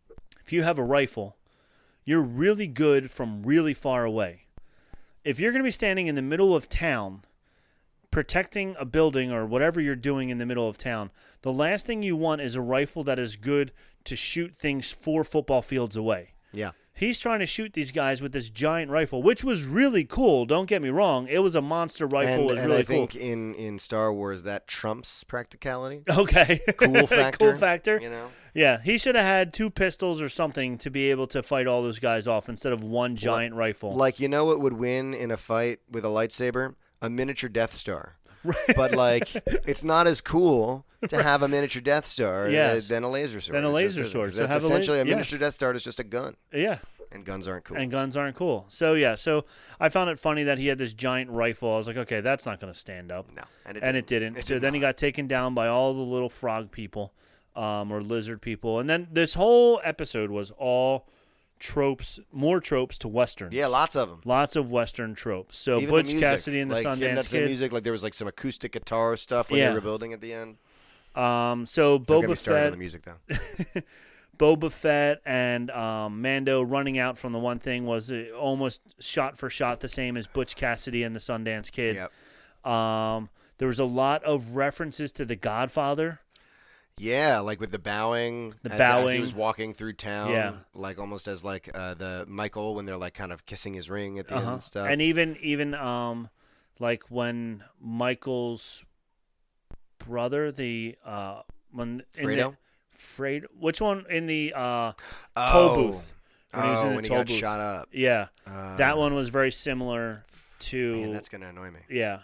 if you have a rifle, you're really good from really far away. If you're going to be standing in the middle of town, protecting a building or whatever you're doing in the middle of town, the last thing you want is a rifle that is good to shoot things four football fields away. Yeah. He's trying to shoot these guys with this giant rifle, which was really cool. Don't get me wrong; it was a monster rifle. And, it was and really I think cool. in, in Star Wars that trumps practicality. Okay, Cool factor. cool factor. You know. Yeah, he should have had two pistols or something to be able to fight all those guys off instead of one giant rifle. Like, you know what would win in a fight with a lightsaber? A miniature Death Star. Right. But, like, it's not as cool to have a miniature Death Star Yes. uh, than a laser sword. Than a It laser just isn't, sword. 'cause So That's have a la- essentially a yeah. miniature Death Star is just a gun, Yeah. and guns aren't cool. And guns aren't cool. So yeah, so I found it funny that he had this giant rifle. I was like, okay, that's not going to stand up. No, and it and didn't. it didn't. It so did then he not. got taken down by all the little frog people, um, or lizard people, and then this whole episode was all tropes, more tropes to westerns. Yeah, lots of them. lots of western tropes. So Even Butch the music, Cassidy and the like, getting Sundance up to the Kid. music, like there was like some acoustic guitar stuff when Yeah. they were building at the end. Um, so Don't get me Boba started on Fett, the music though. Boba Fett, and um, Mando running out from the one thing was uh, almost shot for shot the same as Butch Cassidy and the Sundance Kid. Yep. Um, there was a lot of references to The Godfather. Yeah, like with the bowing, The as, bowing. as he was walking through town. Yeah. like almost as like uh, the Michael when they're like kind of kissing his ring at the end Uh-huh. and stuff. And even even um, like when Michael's brother, the uh, when in Fredo? the, Fredo, which one in the uh, oh, toll booth? When he was oh, in the when he toll got booth. shot up. Yeah, Uh, that one was very similar to. Man, that's gonna annoy me. yeah.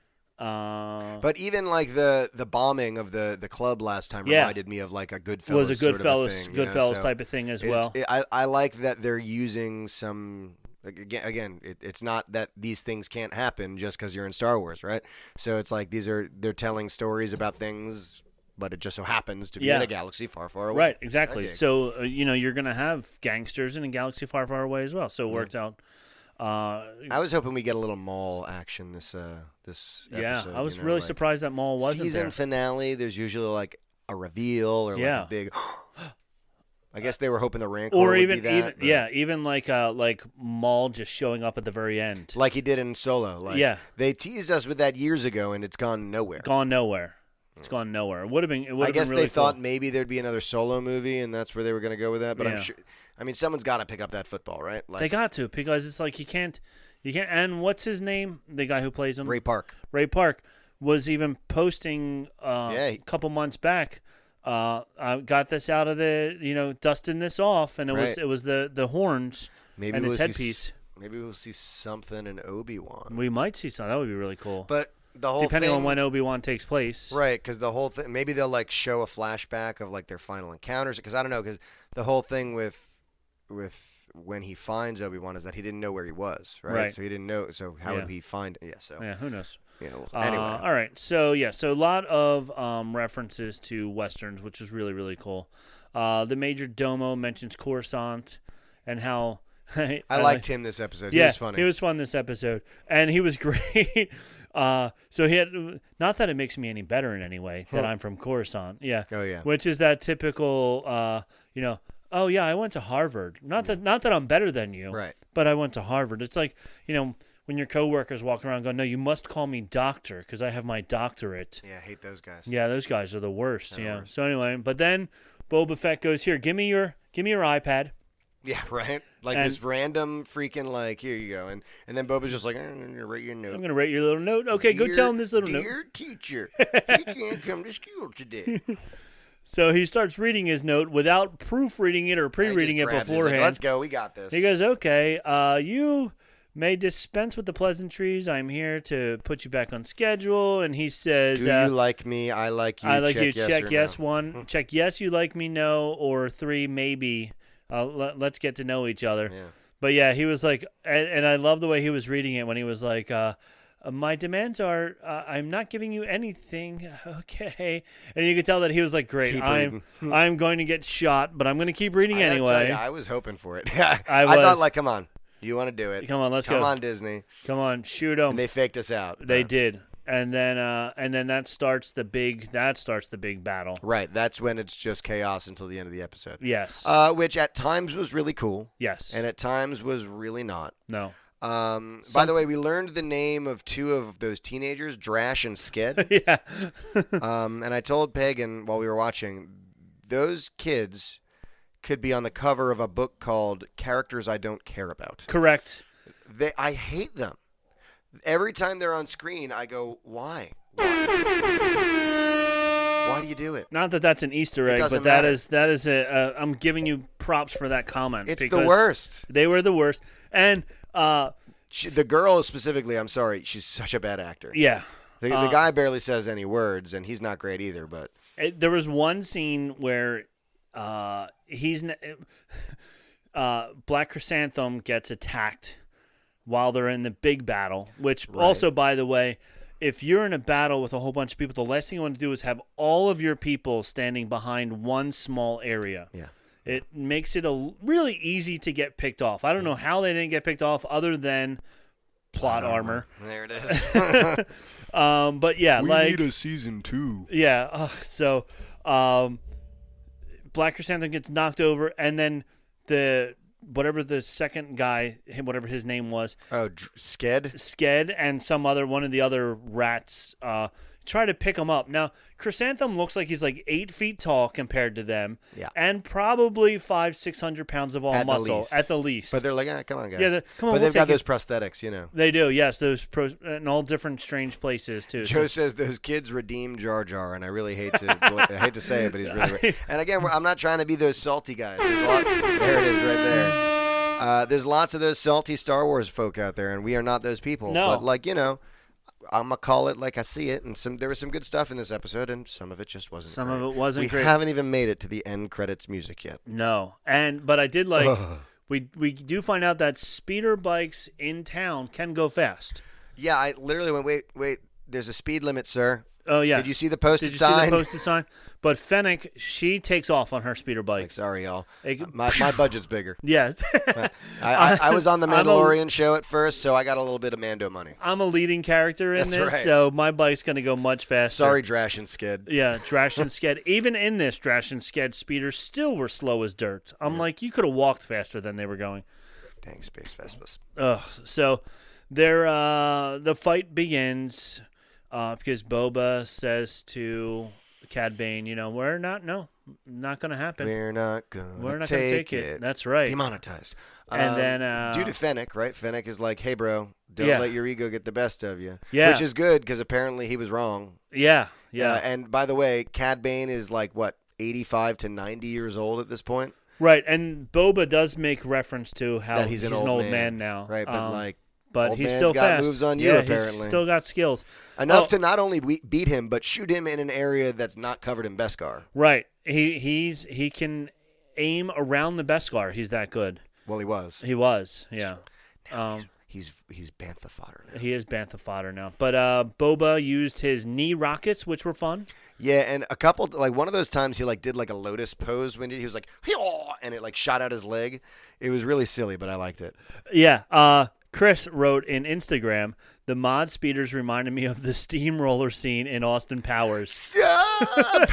Uh, But even like the the bombing of the, the club last time Yeah. reminded me of like a Goodfellas was a sort of Goodfellas, thing, you know, Goodfellas so type of thing as it's- well. it- I I like that they're using some. like, Again, again it, it's not that these things can't happen just because you're in Star Wars, right? So it's like these are they're telling stories about things, but it just so happens to be in Yeah. a galaxy far, far away. Right, I exactly. dig. So uh, you know you're gonna have gangsters in a galaxy far, far away as well. So it worked out. Uh, I was hoping we get a little Maul action this uh this yeah, episode. I was you know, really like surprised that Maul wasn't season there. finale. There's usually like a reveal or like Yeah. a big. I guess they were hoping the Rancor Or would even, be that, even but- yeah, even like uh, like Maul just showing up at the very end, like he did in Solo. Like, Yeah. they teased us with that years ago, and it's gone nowhere. gone nowhere. It's gone nowhere. It would have been. It would I have guess been really they thought cool. maybe there'd be another Solo movie, and that's where they were going to go with that. But Yeah. I'm sure. I mean, someone's got to pick up that football, right? Like They got to because it's like you can't, you can't. And what's his name? The guy who plays him, Ray Park. Ray Park, was even posting uh, Yeah, a he- couple months back. Uh, I got this out of the, you know, dusting this off, and it was Right. it was the the horns Maybe and we'll his see s- headpiece. Maybe we'll see something in Obi-Wan. We might see something. That would be really cool. But the whole depending thing, on when Obi-Wan takes place. right? Because the whole thing, maybe they'll like show a flashback of like their final encounters. Because I don't know. Because the whole thing with with when he finds Obi-Wan is that he didn't know where he was, right? Right. So he didn't know. So how Yeah. would he find? Yeah. So Yeah, who knows? you know. Uh, Anyway, all right. So yeah, so a lot of um, references to westerns, which is really really cool. Uh, the Major Domo mentions Coruscant and how I, I liked him this episode. Yeah, he was funny. he was fun this episode, and he was great. uh, so he had not that it makes me any better in any way that Huh. I'm from Coruscant. Yeah. Oh, yeah. Which is that typical, uh, you know. Oh yeah, I went to Harvard. Not that not that I'm better than you, Right. but I went to Harvard. It's like, you know, when your coworkers walk around going, "No, you must call me doctor because I have my doctorate." Yeah, I hate those guys. Yeah, those guys are the worst. They're the yeah. worst. So anyway, but then Boba Fett goes, "Here, give me your give me your iPad." Yeah, right. Like And- this random freaking like here you go, and and then Boba's just like I'm gonna write you a note. I'm gonna write your little note. Okay, go Dear- tell him this little note. Dear teacher, he can't come to school today. So he starts reading his note without proofreading it or pre-reading He it just grabs He's like, beforehand. Let's go. We got this. He goes, "Okay, uh, you may dispense with the pleasantries. I'm here to put you back on schedule." And he says, Do uh, you like me? I like you. "I like check you. yes check or yes no. one. Check yes, you like me. No, or three maybe. Uh, let, let's get to know each other." Yeah. But yeah, he was like, and, and I love the way he was reading it when he was like, uh, uh, "My demands are, uh, I'm not giving you anything, okay?" And you could tell that he was like, "Great, Keep I'm, I'm going to get shot, but I'm going to keep reading I gotta tell anyway." you, I was hoping for it. I, I thought was. like, come on, you want to do it? Come on, let's come go. on, Disney. Come on, shoot him. And they faked us out. They Uh, did, and then, uh, and then that starts the big, that starts the big battle. Right. That's when it's just chaos until the end of the episode. Yes, Uh, which at times was really cool, yes, and at times was really not. no, Um, by the way, we learned the name of two of those teenagers, Drash and Sked. yeah, um, and I told Pagan while we were watching, those kids could be on the cover of a book called Characters I Don't Care About. correct. They, I hate them. Every time they're on screen, I go, why? Why, Why do you do it? Not that that's an Easter egg, doesn't but that matter. is that is a. Uh, I'm giving you props for that comment. It's the because worst. They were the worst, and uh, She, the girl specifically, I'm sorry, she's such a bad actor. yeah, The, the Uh, guy barely says any words, and he's not great either. But It, there was one scene where uh, he's n- uh, Black Chrysanthemum gets attacked while they're in the big battle. Which Right. also, by the way, if you're in a battle with a whole bunch of people, the last thing you want to do is have all of your people standing behind one small area. yeah, It makes it a really easy to get picked off. I don't know how they didn't get picked off, other than plot armor. there it is. Um, but yeah, like a season two. yeah. Uh, so, um, Black Chrysanthemum gets knocked over, and then the whatever the second guy, him- whatever his name was, Oh, Dr- Sked. Sked, and some other one of the other rats uh, try to pick him up. Now, Chrysanthemum looks like he's like eight feet tall compared to them, Yeah. and probably five, six hundred pounds of all At the muscle least. at the least. But they're like, ah, come on, guys. Yeah, the- come on, But we'll they've got take it. those prosthetics, you know. They do, yes, those pros in all different strange places too. Joe So- says those kids redeemed Jar Jar, and I really hate to I hate to say it, but he's really right. And again, we're- I'm not trying to be those salty guys. There's a lot, there it is, right there. Uh, there's lots of those salty Star Wars folk out there, and we are not those people. No. But like you know, I'm gonna call it like I see it, and some there was some good stuff in this episode, and some of it just wasn't. Some great. of it wasn't we great. haven't even made it to the end credits music yet. No, and but I did like we we do find out that speeder bikes in town can go fast. Yeah, I literally went. Wait, wait. There's a speed limit, sir. Oh yeah. Did you see the posted Did you sign? see the posted sign? But Fennec, she takes off on her speeder bike. Like, sorry, y'all. It- My my budget's bigger. Yes. I, I, I was on the I'm a- Mandalorian show at first, so I got a little bit of Mando money. I'm a leading character in That's this, right. so my bike's gonna go much faster. Sorry, Drash and Sked. Yeah, Drash and Sked. Even in this, Drash and Sked speeders still were slow as dirt. I'm like, you could have walked faster than they were going. Dang, Space Vespas. Ugh. So there, uh, the fight begins uh, because Boba says to Cad Bane, you know, we're not, no, not going to happen. We're not gonna We're not take, gonna take it. it. That's right. Demonetized. And Um, then, uh, due to Fennec, right? Fennec is like, hey, bro, don't Yeah. let your ego get the best of you. Yeah. Which is good because apparently he was wrong. Yeah, yeah. Uh, and by the way, Cad Bane is like what, eighty-five to ninety years old at this point. Right, and Boba does make reference to how That he's an old man. man. now. Right, but Um, like, but old he's man's still got fast. moves on you, yeah, apparently. He's still got skills. Enough Oh, to not only we- beat him, but shoot him in an area that's not covered in Beskar. Right. He he's he can aim around the Beskar. He's that good. Well, he was. He was, yeah. Um, He's he's bantha fodder now. he is bantha fodder now. But uh, Boba used his knee rockets, which were fun. Yeah, and a couple like one of those times he like did like a lotus pose when he was like, "Hee-haw," and it like shot out his leg. It was really silly, but I liked it. Yeah. Uh, Chris wrote in Instagram, the mod speeders reminded me of the steamroller scene in Austin Powers. Stop!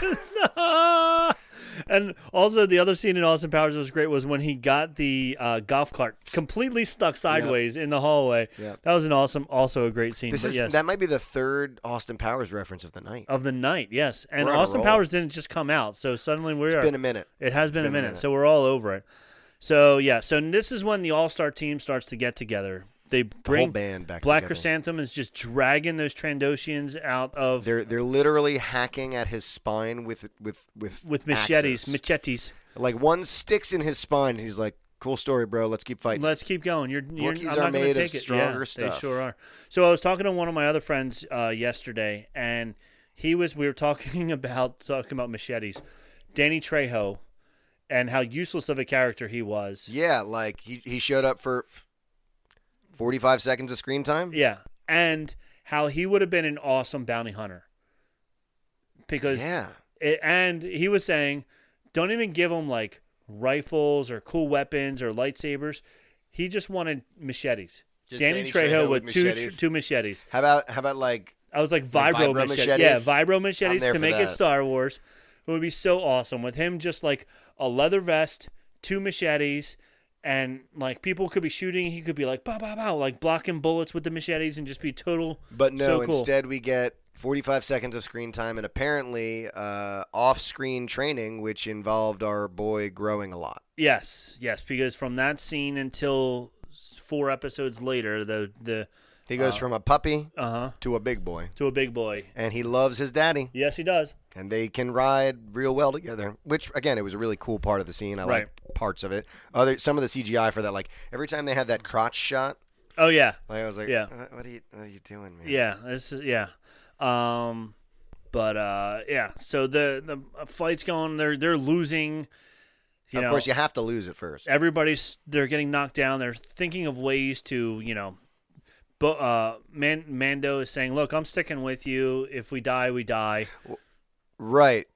And also the other scene in Austin Powers that was great was when he got the uh, golf cart completely stuck sideways in the hallway. Yep. That was an awesome, also a great scene. This but is yes. that might be the third Austin Powers reference of the night. Of the night, yes. And We're on a Austin roll. Powers didn't just come out, so suddenly we It's are. been a minute. It has been, been a, a minute, minute. so we're all over it. So yeah, so this is when the all-star team starts to get together. They bring band back Black together. Chrysanthemum is just dragging those Trandoshians out of They're they're literally hacking at his spine with with with with machetes, axes. machetes. Like one sticks in his spine. And he's like, "Cool story, bro. Let's keep fighting." Let's keep going. You're, you're Wookiees I'm are not gonna made of take it. stronger yeah, stuff. They sure are. So I was talking to one of my other friends uh, yesterday, and he was. We were talking about talking about machetes. Danny Trejo, and how useless of a character he was. Yeah, like he he showed up for forty-five seconds of screen time. Yeah, and how he would have been an awesome bounty hunter. Because Yeah. it, and he was saying, don't even give him like rifles or cool weapons or lightsabers. He just wanted machetes. Just Danny, Danny Trejo, Trejo with, with two machetes. two machetes. How about how about like I was like Like vibro, vibro machetes. machetes? Yeah, vibro I'm machetes there to for make it that. Star Wars. It would be so awesome with him just like a leather vest, two machetes, and like people could be shooting. He could be like, pow, pow, pow, like blocking bullets with the machetes and just be total. But no, so cool. instead we get forty-five seconds of screen time and apparently uh, off-screen training, which involved our boy growing a lot. Yes, yes, because from that scene until s- four episodes later, the the He goes from a puppy uh huh to a big boy, to a big boy. and he loves his daddy, Yes, he does. and they can ride real well together. Which, again, it was a really cool part of the scene. I Right. liked parts of it. Other some of the C G I for that, like every time they had that crotch shot, Oh yeah, like I was like, Yeah. what, what are you, what are you doing, man? yeah. This is yeah. Um, but uh, yeah, so the the fight's going. They're they're losing. You of know, course, you have to lose at first. Everybody's they're getting knocked down. They're thinking of ways to you know. But uh, Man- Mando is saying, "Look, I'm sticking with you. If we die, we die." Right.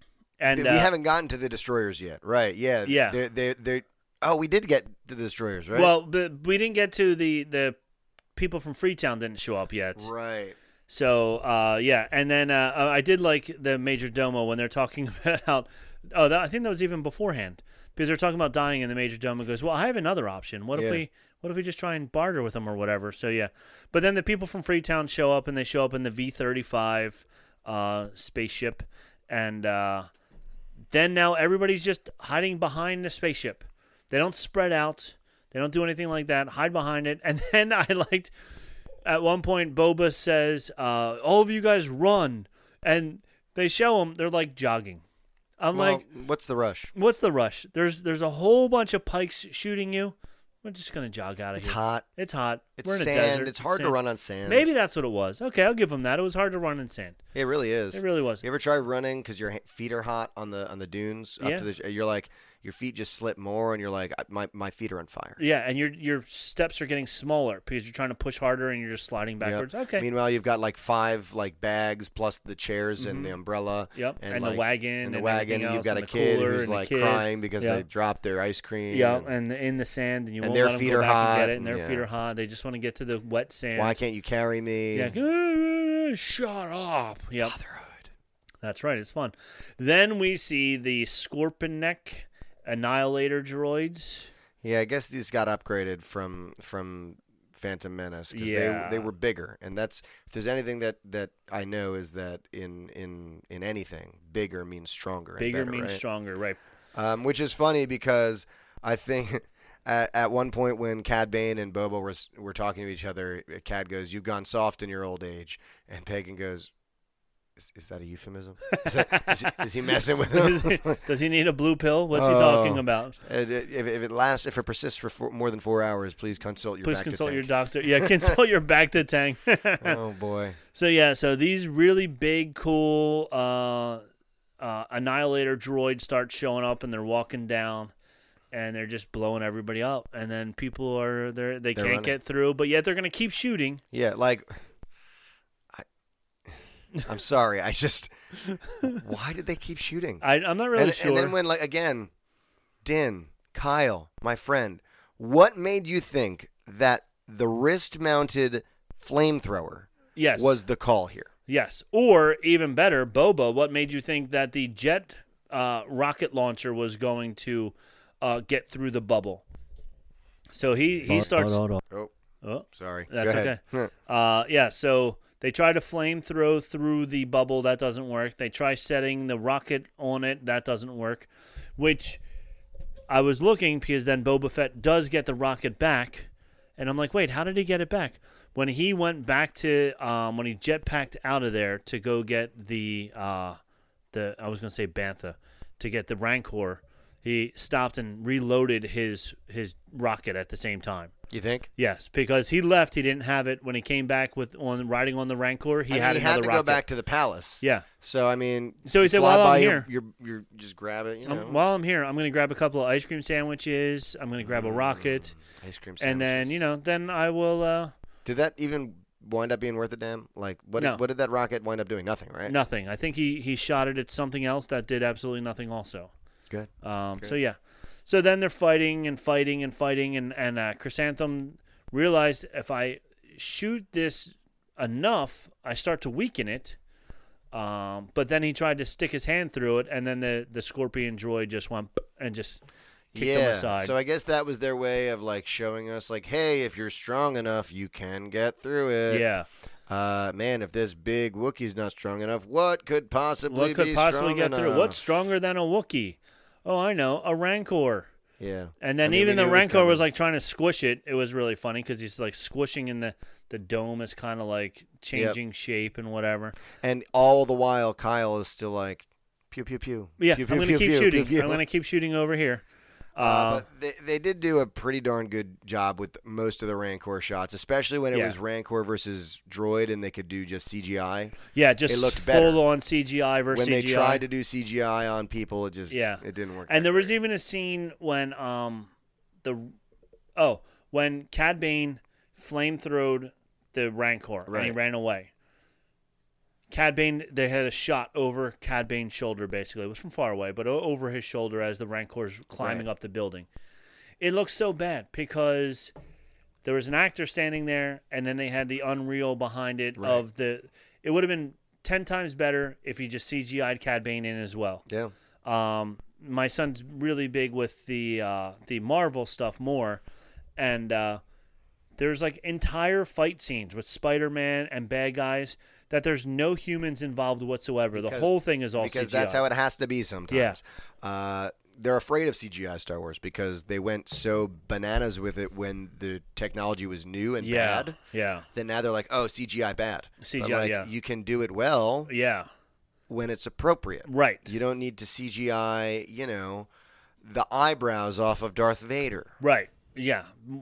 And we uh, haven't gotten to the destroyers yet. Right. Yeah. Yeah. They're, they're, they're, oh, we did get to the destroyers, right? Well, but we didn't get to the the people from Freetown didn't show up yet. Right. So uh, yeah, and then uh, I did like the Major Domo when they're talking about. Oh, that, I think that was even beforehand because they're talking about dying, and the Major Domo goes, "Well, I have another option. What if Yeah. we?" What if we just try and barter with them or whatever? So, yeah. But then the people from Freetown show up, and they show up in the V thirty-five uh, spaceship. And uh, then now everybody's just hiding behind the spaceship. They don't spread out. They don't do anything like that. Hide behind it. And then I liked, at one point, Boba says, uh, all of you guys run. And they show them, they're like jogging. I'm well, like, what's the rush? What's the rush? There's There's a whole bunch of pikes shooting you. We're just going to jog out of It's here. hot. It's hot. It's We're in a sand. desert. It's hard sand. to run on sand. Maybe that's what it was. Okay, I'll give them that. It was hard to run in sand. It really is. It really was. You ever try running because your ha- feet are hot on the on the dunes? Up Yeah. to the, you're like, your feet just slip more, and you're like, my, my feet are on fire. Yeah, and your your steps are getting smaller because you're trying to push harder and you're just sliding backwards. Yep. Okay. Meanwhile, you've got like five like bags plus the chairs and the umbrella. Yep. And, And the like, wagon And the and wagon. everything You've else got and a the kid cooler who's and the like kid. crying because Yep. they dropped their ice cream. Yeah, and and in the sand, and you and won't their let them feet go are back hot, and get it, and their yeah. feet are hot. They just want to get to the wet sand. why can't you carry me? Yeah, shut up. Yep. Fatherhood. That's right. It's fun. Then we see the Scorpion Neck Annihilator droids. Yeah, I guess these got upgraded from from Phantom Menace because Yeah. they they were bigger, and that's if there's anything that, that I know is that in in in anything, bigger means stronger. and Bigger better, means right? stronger, right? Um, which is funny because I think at, at one point when Cad Bane and Boba were s- were talking to each other, Cad goes, "You've gone soft in your old age," and Pagan goes, "Is, is that a euphemism? Is, that, is, he, is he messing with him?" Does he need a blue pill? What's he Oh. talking about? If, if if it lasts, if it persists for four, more than four hours, please consult your Please back consult to your tank. doctor. Yeah, consult your back to tank. Oh boy. So yeah, so these really big, cool uh, uh, Annihilator droids start showing up, and they're walking down, and they're just blowing everybody up. And then people are there; they They're can't running. get through, but yet they're going to keep shooting. Yeah, like I, I'm sorry. I just why did they keep shooting? I, I'm not really and, sure. and then when like again, Din, Kyle, my friend, what made you think that the wrist-mounted flamethrower yes, was the call here? yes, or even better, Boba. What made you think that the jet uh, rocket launcher was going to uh, get through the bubble? So he he starts. Oh, Oh, sorry. that's Go ahead. okay. Uh, yeah, so they try to flame throw through the bubble. That doesn't work. They try setting the rocket on it. That doesn't work. Which I was looking because then Boba Fett does get the rocket back. And I'm like, wait, how did he get it back? When he went back to, um, when he jetpacked out of there to go get the, uh, the I was going to say Bantha, to get the Rancor, he stopped and reloaded his his rocket at the same time. You think? Yes, because he left, he didn't have it when he came back with on riding on the Rancor. He I mean, had he another had to rocket. go back to the palace. Yeah. So I mean, So he you said, fly "While I'm by, here- you're, you're, you're just grab it. You know, Um, while I'm here, I'm going to grab a couple of ice cream sandwiches. I'm going to grab a rocket, ice cream and then sandwiches. you know, then I will. Uh, Did that even wind up being worth a damn? Like, what? No. Did, what did that rocket wind up doing? Nothing, right? Nothing. I think he he shot it at something else that did absolutely nothing. Also. Good. Um. Good. So yeah. So then they're fighting and fighting and fighting, and and uh, Chrysanthemum realized if I shoot this enough, I start to weaken it. Um, but then he tried to stick his hand through it, and then the, the scorpion droid just went and just kicked yeah. him aside. So I guess that was their way of like showing us, like, hey, if you're strong enough, you can get through it. yeah. Uh, man, if this big Wookiee's not strong enough, what could possibly What could be possibly strong get enough? through? What's stronger than a Wookiee? Oh, I know, a Rancor. Yeah. And then I mean, even we the knew it was Rancor was coming. like trying to squish it. It was really funny because he's like squishing in the the dome is kind of like changing shape and whatever. And all the while, Kyle is still like, pew pew pew. Yeah, pew, I'm pew, gonna pew, keep pew, shooting. pew, pew. I'm gonna keep shooting over here. Uh, but they, they did do a pretty darn good job with most of the Rancor shots, especially when it Yeah. was Rancor versus Droid and they could do just C G I. Yeah, just it looked better. full on C G I versus When they C G I. tried to do C G I on people, it just Yeah. it didn't work. And that there was great. even a scene when um the oh when Cad Bane flamethrowed the Rancor and he Right. ran away. Cad Bane, they had a shot over Cad Bane's shoulder, basically. It was from far away, but o- over his shoulder as the Rancor's climbing Right. up the building. It looked so bad because there was an actor standing there, and then they had the Unreal behind it Right. of the. It would have been ten times better if you just C G I'd Cad Bane in as well. Yeah. Um, my son's really big with the uh, the Marvel stuff more, and uh, there's like entire fight scenes with Spider-Man and bad guys that there's no humans involved whatsoever. the Because- whole thing is all because C G I. that's how it has to be sometimes. Yeah. Uh, they're afraid of C G I Star Wars because they went so bananas with it when the technology was new and yeah, bad. yeah, Then now they're like, oh, C G I bad. C G I, But, like, yeah. You can do it well yeah, when it's appropriate. right, You don't need to C G I, you know, the eyebrows off of Darth Vader. right, yeah.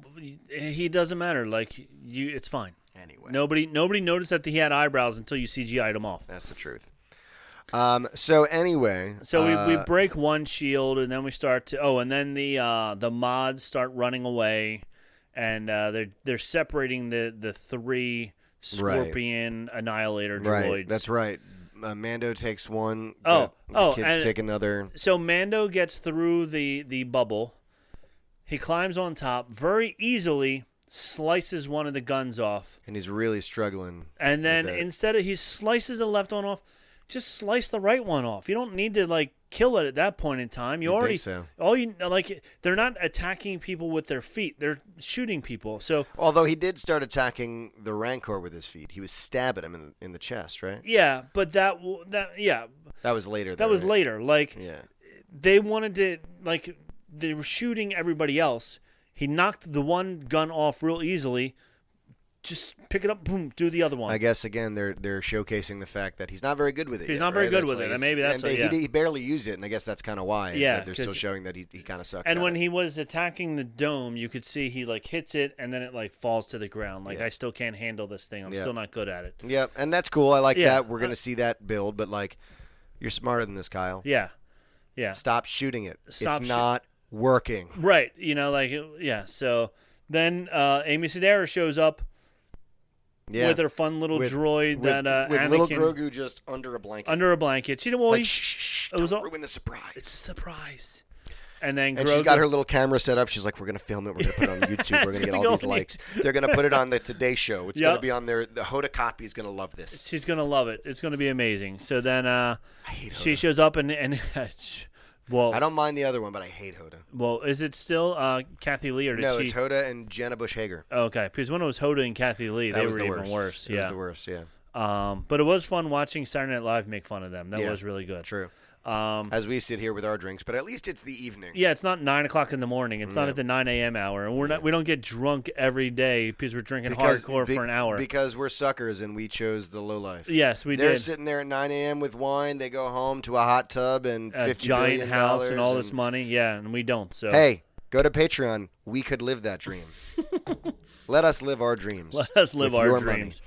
He doesn't matter. Like you, it's fine. Anyway, Nobody, nobody noticed that he had eyebrows until you C G I'd him off. that's the truth. Um. So anyway, So uh, we, we break one shield, and then we start to oh, and then the uh, the mods start running away, and uh, they're they're separating the, the three Scorpion Annihilator droids. right. That's right. Uh, Mando takes one. Oh, the, the oh, kids and- take another. So Mando gets through the, the bubble. He climbs on top very easily, slices one of the guns off, And he's really struggling. and then with that. instead of he slices the left one off, just slice the right one off. You don't need to like kill it at that point in time. You You'd think already so. all you like. They're not attacking people with their feet. They're shooting people. So Although he did start attacking the Rancor with his feet. He was stabbing him in, in the chest, right? yeah, but that w- that yeah, That was later. that though, was right? later. Like Yeah. they wanted to like they were shooting everybody else. He knocked the one gun off real easily. Just pick it up, boom, do the other one. I guess again they're they're showcasing the fact that he's not very good with it. He's yet, not very right? good That's with like it, and he's- maybe that's and what- they, yeah. he, he barely used it, and I guess that's kind of why. is Yeah, that they're still 'cause- showing that he he kind of sucks. And at when it. he was attacking the dome, you could see he like hits it and then it like falls to the ground. Like Yeah. I still can't handle this thing. I'm Yeah. still not good at it. yeah, and that's cool. I like Yeah. that. We're gonna see that build, but like, you're smarter than this, Kyle. Yeah, yeah, Stop shooting it. Stop it's shoo- not working. right. You know, like yeah. So then uh, Amy Sedaris shows up Yeah. with her fun little With- droid with, that uh, with Anakin little Grogu just under a blanket. under a blanket. She didn't. Well, like, he- shh, shh, shh, it was don't all- ruin the surprise. it's a surprise. And then And Grogu, she's got her little camera set up. She's like, "We're gonna film it. We're gonna put it on YouTube. We're It's gonna get gonna all go these on likes. They're gonna put it on the Today Show. It's Yep. gonna be on their. The Hoda copy is gonna love this. She's gonna love it. It's gonna be amazing. So then uh, I hate Hoda. she shows up and and well, I don't mind the other one, but I hate Hoda. well, is it still uh, Kathy Lee or did No, she? it's Hoda and Jenna Bush Hager. Okay, because when it was Hoda and Kathy Lee, That they was were the even worst. worse. It yeah, was the worst. Yeah, Um, but it was fun watching Saturday Night Live make fun of them. That Yeah, was really good. true. Um, As we sit here with our drinks, but at least it's the evening. yeah, it's not nine o'clock in the morning. It's not No. at the nine a.m. hour, and we're not. We don't get drunk every day because we're drinking Because- hardcore be- for an hour. Because we're suckers and we chose the low life. Yes, we They're did. sitting there at nine a.m. with wine. They go home to a hot tub and A fifty giant billion house dollars and all this money. Yeah, and we don't. So Hey, go to Patreon. We could live that dream. Let us live our dreams. let us live with our your money. dreams.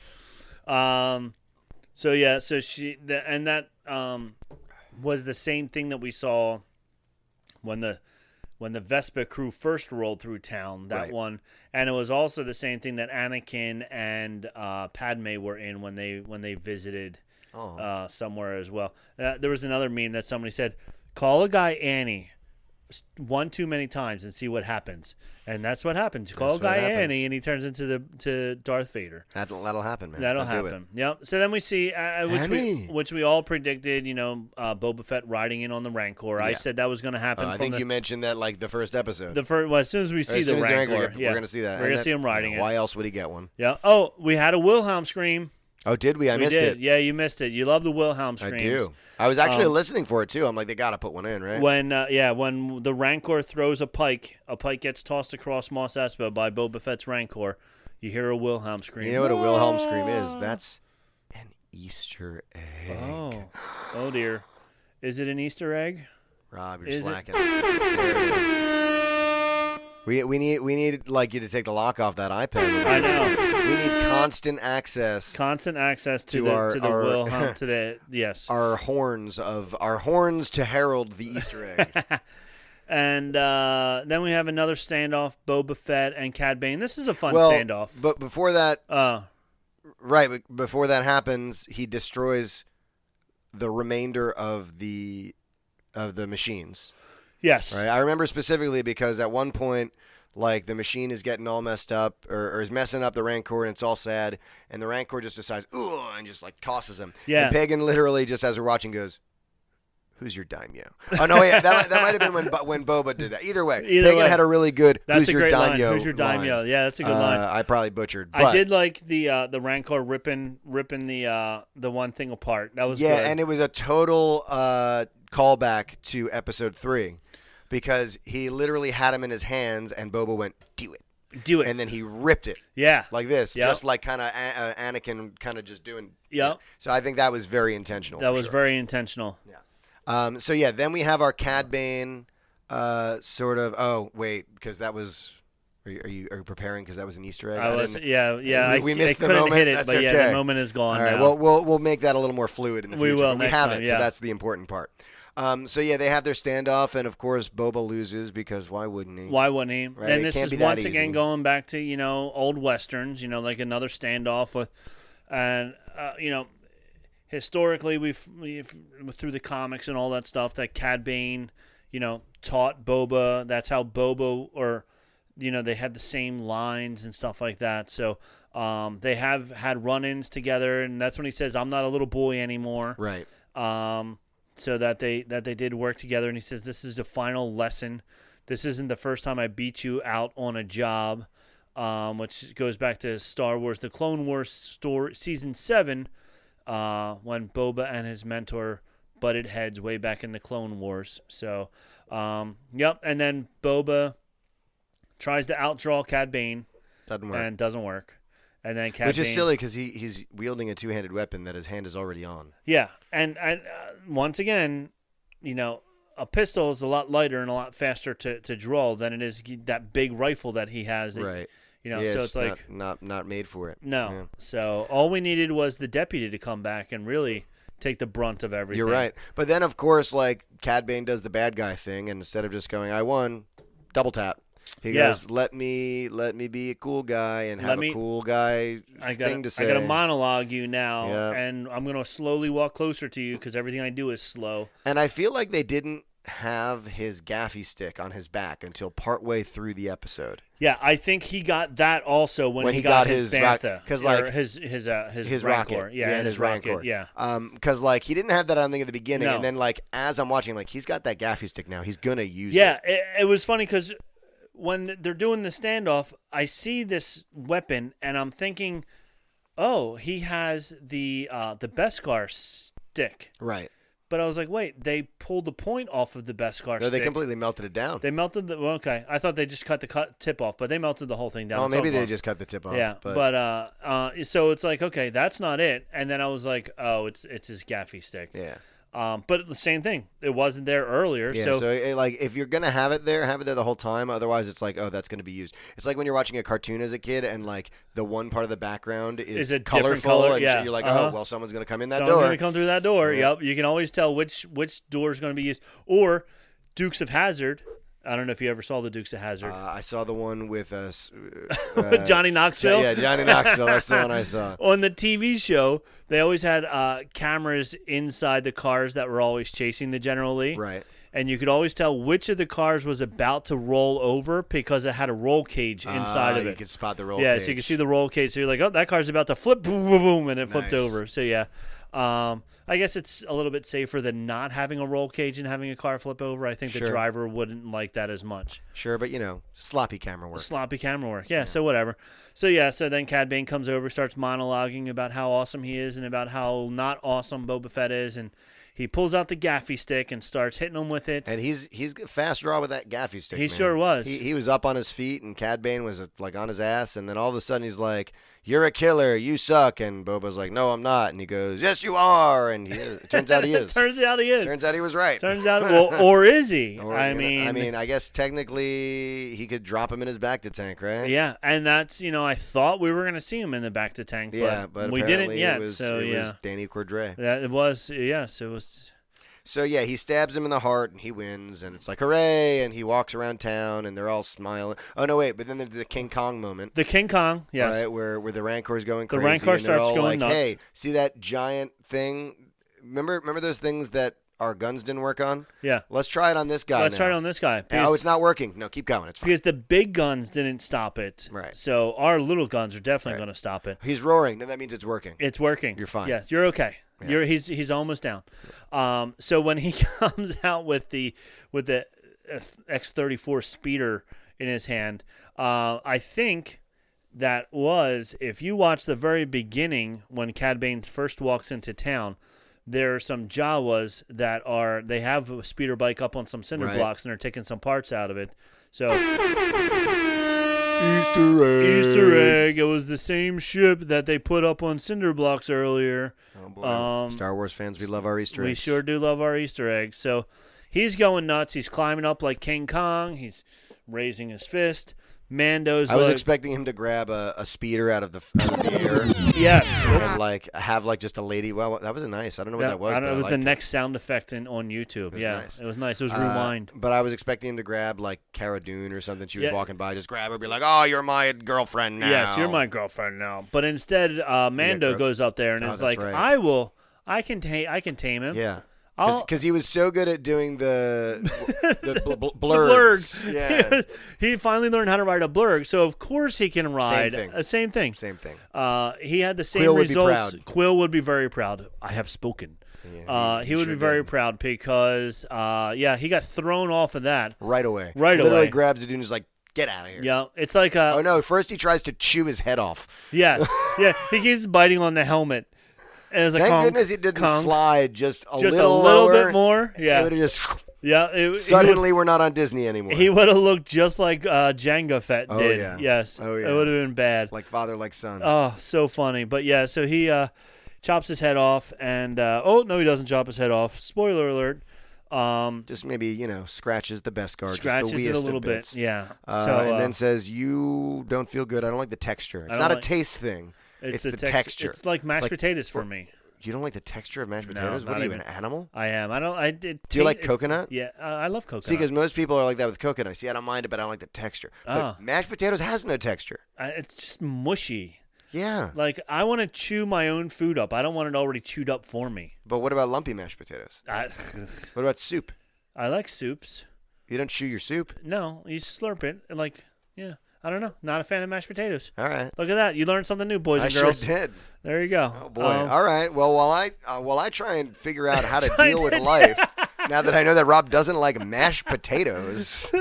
Um, so yeah, so she the, and that um was the same thing that we saw when the when the Vespa crew first rolled through town. That Right. one, and it was also the same thing that Anakin and uh, Padme were in when they when they visited Oh. uh, somewhere as well. Uh, there was another meme that somebody said, "Call a guy Annie." One too many times and see what happens, and that's what happens. You call a That's what guy happens. Annie, and he turns into the to Darth Vader. That'll, that'll happen, man. That'll I'll do it. happen. Yep. So then we see, uh, which we Annie. which we all predicted. You know, uh, Boba Fett riding in on the Rancor. I Yeah. said that was going to happen. Uh, I from think the, you mentioned that like the first episode. the first. Well, as soon as we Or see as the soon as Rancor, get- yeah, we're gonna see that. We're And gonna that- see him riding yeah, it. Why else would he get one? Yeah. Oh, we had a Wilhelm scream. Oh, did we? I we missed did. it. Yeah, you missed it. You love the Wilhelm I screams. do. I was actually Um, listening for it too. I'm like, they got to put one in, right? When uh, yeah, when the Rancor throws a pike, a pike gets tossed across Mos Espa by Boba Fett's Rancor. You hear a Wilhelm scream. You know what a Wilhelm scream is? That's an Easter egg. Oh, oh dear. Is it an Easter egg? Rob, you're Is it- slacking. There it is. We we need we need like you to take the lock off that iPad. I know. We need constant access. Constant access to, To the our- to the our- Wilhelm to the yes. Our horns of our horns to herald the Easter egg. And uh, then we have another standoff, Boba Fett and Cad Bane. This is a fun well, standoff. But before that, Uh, right, but before that happens, he destroys the remainder of the of the machines. yes. Right. I remember specifically because at one point, like the machine is getting all messed up, or, or is messing up the Rancor, and it's all sad, and the Rancor just decides, ooh, and just like tosses him. Yeah. And Pagan literally just as we're watching goes, "Who's your daimyo?" Oh no, wait, that might, that might have been when Bo- when Boba did that. Either way, Either Pagan way. had a really good. That's Who's a your great daimyo? line. Who's your daimyo? line. Yeah, that's a good Uh, line. I probably butchered. But I did like the uh, the Rancor ripping ripping the uh, the one thing apart. That was yeah, good. and it was a total uh, callback to Episode Three, because he literally had him in his hands, and Boba went, "Do it," do it. and then he ripped it. yeah, Like this, Yep. just like kind of uh, Anakin kind of just doing. Yep. So I think that was very intentional. that for was sure. very intentional. Um, so yeah, then we have our Cad Bane uh, sort of. Oh wait, because that was. Are you are you, are you preparing? Because that was an Easter egg. I was didn't- yeah yeah. We, I, we I missed the couldn't moment. hit it, That's but yeah, okay. the moment is gone. All right. now. Well, we'll we'll make that a little more fluid in the We future. will but we next have time, it, yeah. so that's the important part. Um, so yeah, they have their standoff, and of course, Boba loses because why wouldn't he? Why wouldn't he? Right, And it this can't is be that once again easy. going back to you know old westerns. You know, like another standoff with, and uh, you know, historically we've, we've through the comics and all that stuff that Cad Bane, you know, taught Boba. That's how Boba or you know they had the same lines and stuff like that. So um, they have had run-ins together, and that's when he says, "I'm not a little boy anymore." Right. Um, so that they that they did work together, and he says, "This is the final lesson. This isn't the first time I beat you out on a job," um, which goes back to Star Wars: The Clone Wars story, season seven, uh, when Boba and his mentor butted heads way back in the Clone Wars. So, um, yep, and then Boba tries to outdraw Cad Bane Doesn't work. and doesn't work, and then Cad Which is Bane- silly because he, he's wielding a two-handed weapon that his hand is already on. Yeah, and, and uh, once again, you know, a pistol is a lot lighter and a lot faster to, to draw than it is that big rifle that he has. That, Right. You know, yeah, so it's, not, like not not made for it. no. Yeah. So all we needed was the deputy to come back and really take the brunt of everything. You're right. But then, of course, like Cad Bane does the bad guy thing, and instead of just going, "I won," double tap. He Yeah. goes, "Let me, let me be a cool guy and Let have me- a cool guy I thing got to say." I got to monologue you now, Yeah. and I'm gonna slowly walk closer to you because everything I do is slow. And I feel like they didn't have his gaffy stick on his back until partway through the episode. Yeah, I think he got that also when, When he, he got, got his his rock- bantha, 'cause, or like, his his uh, his, His rancor. rocket, yeah, and his, rocket, rancor. yeah. Um, because like he didn't have that, I don't think, at the beginning, No. and then like as I'm watching, like he's got that gaffy stick now. He's gonna use Yeah, it. it, it was funny because when they're doing the standoff, I see this weapon and I'm thinking, oh, he has the uh, the Beskar stick. Right. But I was like, wait, they pulled the point off of the Beskar No, stick. they completely melted it down. They melted the well, okay. I thought they just cut the cut, tip off, but they melted the whole thing down. Oh, It's maybe all they gone. just cut the tip off. Yeah, but, but uh, uh, so it's like, okay, that's not it. And then I was like, oh, it's it's his gaffy stick. yeah. Um, but the same thing. It wasn't there earlier. Yeah, so, so, it, like if you're gonna have it there, have it there the whole time. Otherwise, it's like, oh, that's gonna be used. It's like when you're watching a cartoon as a kid, and like the one part of the background is, Is a different colorful, color, and yeah. you're like, Uh-huh. oh, well, someone's gonna come in that someone's door. going to come through that door. Yeah. Yep. You can always tell which which door is going to be used. Or Dukes of Hazzard. I don't know if you ever saw the Dukes of Hazzard. Uh, I saw the one with us, uh, Johnny Knoxville. Yeah, Johnny Knoxville. That's the one I saw. On the T V show, they always had uh, cameras inside the cars that were always chasing the General Lee. Right. And you could always tell which of the cars was about to roll over because it had a roll cage inside Uh, of you it. could spot the roll yeah, cage. so you can see the roll cage. So you're like, oh, that car's about to flip, boom, boom, boom, and it flipped Nice. over. So yeah, um, I guess it's a little bit safer than not having a roll cage and having a car flip over. I think the Sure. driver wouldn't like that as much. Sure, but you know, sloppy camera work. Sloppy camera work. Yeah, so whatever. So yeah, so then Cad Bane comes over, starts monologuing about how awesome he is and about how not awesome Boba Fett is, and he pulls out the gaffy stick and starts hitting him with it. And he's he's a fast draw with that gaffy stick. He man. sure was. He, he was up on his feet, and Cad Bane was uh, like on his ass, and then all of a sudden he's like, you're a killer, you suck. And Boba's like, no, I'm not. And he goes, yes, you are. And he is. It turns out he is. Turns out he is. Turns out he was right. Turns out, well, or is he? Or, I you know, mean, I mean, I guess technically he could drop him in his bacta tank, right? yeah, and that's you know, I thought we were gonna see him in the back to tank, but, Yeah, but we didn't apparently yet. It was, so it yeah, was Danny Cordray. that it was. Yes, it was. So yeah, he stabs him in the heart and he wins, and it's like hooray! And he walks around town and they're all smiling. Oh no, wait! But then there's the King Kong moment. The King Kong, yes. Right, where where the Rancor's going The crazy. Rancor and they're starts all going like, nuts. Hey, see that giant thing? Remember, remember those things that our guns didn't work on? Yeah. Let's try it on this guy. Let's now. try it on this guy. Oh, because- it's not working. No, keep going. It's fine. Because the big guns didn't stop it. Right. So our little guns are definitely Right. going to stop it. He's roaring. Then that means it's working. It's working. You're fine. Yes, you're okay. Yeah. You're he's he's almost down. Um, so when he comes out with the with the X thirty-four speeder in his hand, uh, I think that was, if you watch the very beginning when Cad Bane first walks into town, there are some Jawas that are they have a speeder bike up on some cinder Right. blocks and they're taking some parts out of it. So Easter egg. Easter egg. It was the same ship that they put up on cinder blocks earlier. Oh boy. Um, Star Wars fans, we love our Easter We eggs. sure do love our Easter eggs. So he's going nuts. He's climbing up like King Kong. He's raising his fist. Mando's I was like, expecting him to grab a, a speeder out of the, out of the air yes. and like have like just a lady. Well, that was nice. I don't know what that, was. I don't but know, I it was the liked next sound effect in, on YouTube. was yeah, nice. it was nice. It was Uh, rewind. But I was expecting him to grab like Cara Dune or something. She was Yeah. walking by, just grab her, be like, "Oh, you're my girlfriend now." Yes, you're my girlfriend now. But instead, uh, Mando gro- goes up there and Oh, is that's like, right. "I will. I can tame. I can tame him. Yeah. I'll- Because he was so good at doing the the bl- bl- The blurgs. blurgs. Yeah. he finally learned how to ride a blurg, so of course he can ride. thing. Uh, same thing. Same thing. Uh, he had the same Quill would be results. proud. Quill would be very proud. I have spoken. Yeah, uh, he- he, he would sure be very did. proud because, uh, yeah, he got thrown off of that. Right away. Right Literally away. grabs the dude and is like, "Get out of here." Yeah, it's like a Oh no! First he tries to chew his head off. yes, yeah. He keeps biting on the helmet. And it's a Thank conk, goodness he didn't conk, slide just a just little a little lower. bit more. It Yeah, would have just yeah. It, suddenly we're not on Disney anymore. he would have looked just like uh, Jango Fett Oh, did. yeah. Yes. Oh, yeah. It would have been bad. like father, like son. Oh, so funny. But yeah, so he uh, chops his head off, and uh, oh no, he doesn't chop his head off. Spoiler alert. Um, just maybe you know scratches the best guard, scratches just the it a weeest little of bit. bits. Yeah. Uh, so and uh, then says, "You don't feel good. I don't like the texture. It's don't not a like- taste thing. It's, the, tex- texture. It's like mashed Like, potatoes for or- me. You don't like the texture of mashed No, potatoes? not what are you, even. an animal? I am. I don't. I did. Do you like coconut? Yeah, uh, I love coconut. See, because most people are like that with coconut. See, I don't mind it, but I don't like the texture. Ah. But mashed potatoes has no texture. I, it's just mushy. Yeah. Like I want to chew my own food up. I don't want it already chewed up for me. But what about lumpy mashed potatoes? I, What about soup? I like soups. You don't chew your soup? No, you slurp it. and Like, yeah. I don't know. Not a fan of mashed potatoes. All right. Look at that. You learned something new, boys I and girls. sure did. There you go. Oh boy! Um, All right. Well, while I uh, while I try and figure out how to Trying deal with to- life, now that I know that Rob doesn't like mashed potatoes,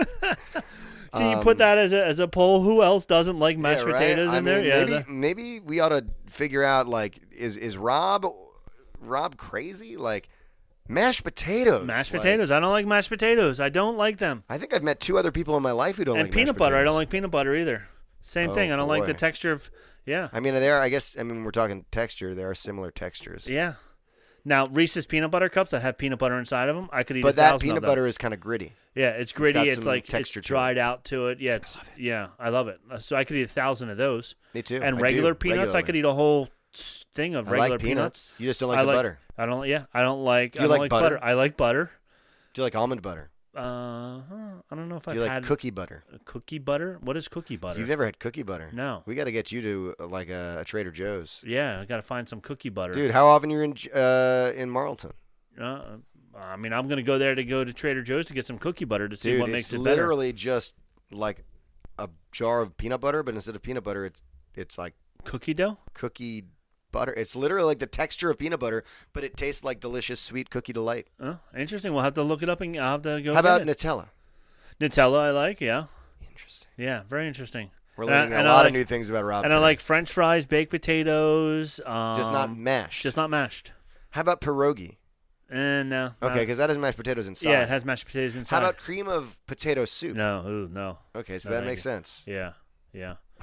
Can you put that as a as a poll? Who else doesn't like mashed yeah, right? potatoes I in mean, there? Yeah. maybe the- maybe we ought to figure out like is is Rob Rob crazy like mashed potatoes? mashed Like, potatoes. I don't like mashed potatoes. I don't like them. I think I've met two other people in my life who don't and like peanut mashed butter. I don't potatoes. like peanut butter either. Same Oh, thing. I don't like the boy. texture of. Yeah. I mean, there. I guess. I mean, we're talking texture. There are similar textures. Yeah. Now Reese's peanut butter cups that have peanut butter inside of them, I could eat. But a that thousand peanut of them. butter is kind of gritty. Yeah, it's gritty. got It's, some like texture it's to it. dried out to it. Yeah, it's, yeah, I love it. Uh, So I could eat a thousand of those. Me too. And I regular do, peanuts, I regularly. could eat a whole s- thing of I regular like peanuts. You just don't like I the like, butter. I don't. Yeah, I don't like. You I don't like like butter? I like butter. Do you like almond butter? Uh, huh, I don't know if Do I've you like had cookie butter? cookie butter. What is cookie butter? You've never had cookie butter? No. We got to get you to uh, like a, a Trader Joe's. Yeah, I got to find some cookie butter. Dude, how often you're in uh, in Marlton? Uh, I mean, I'm gonna go there to go to Trader Joe's to get some cookie butter to see Dude, what it's makes it better. literally just like a jar of peanut butter, but instead of peanut butter, it's it's like Cookie dough. cookie butter. It's literally like the texture of peanut butter, but it tastes like delicious sweet cookie delight. Oh, interesting. We'll have to look it up and I'll have to go. How about get it. Nutella? Nutella? I like. Yeah. Interesting. Yeah. Very interesting. We're And I- learning and a I lot like- of new things about Rob. And I today. like French fries, baked potatoes. Um, just not mashed. Just not mashed. How about pierogi? And no. Okay, no. because that has mashed potatoes inside. Yeah, it has mashed potatoes inside. How about cream of potato soup? No. Ooh, no. Okay, so No, that thank makes you. sense. Yeah. Yeah.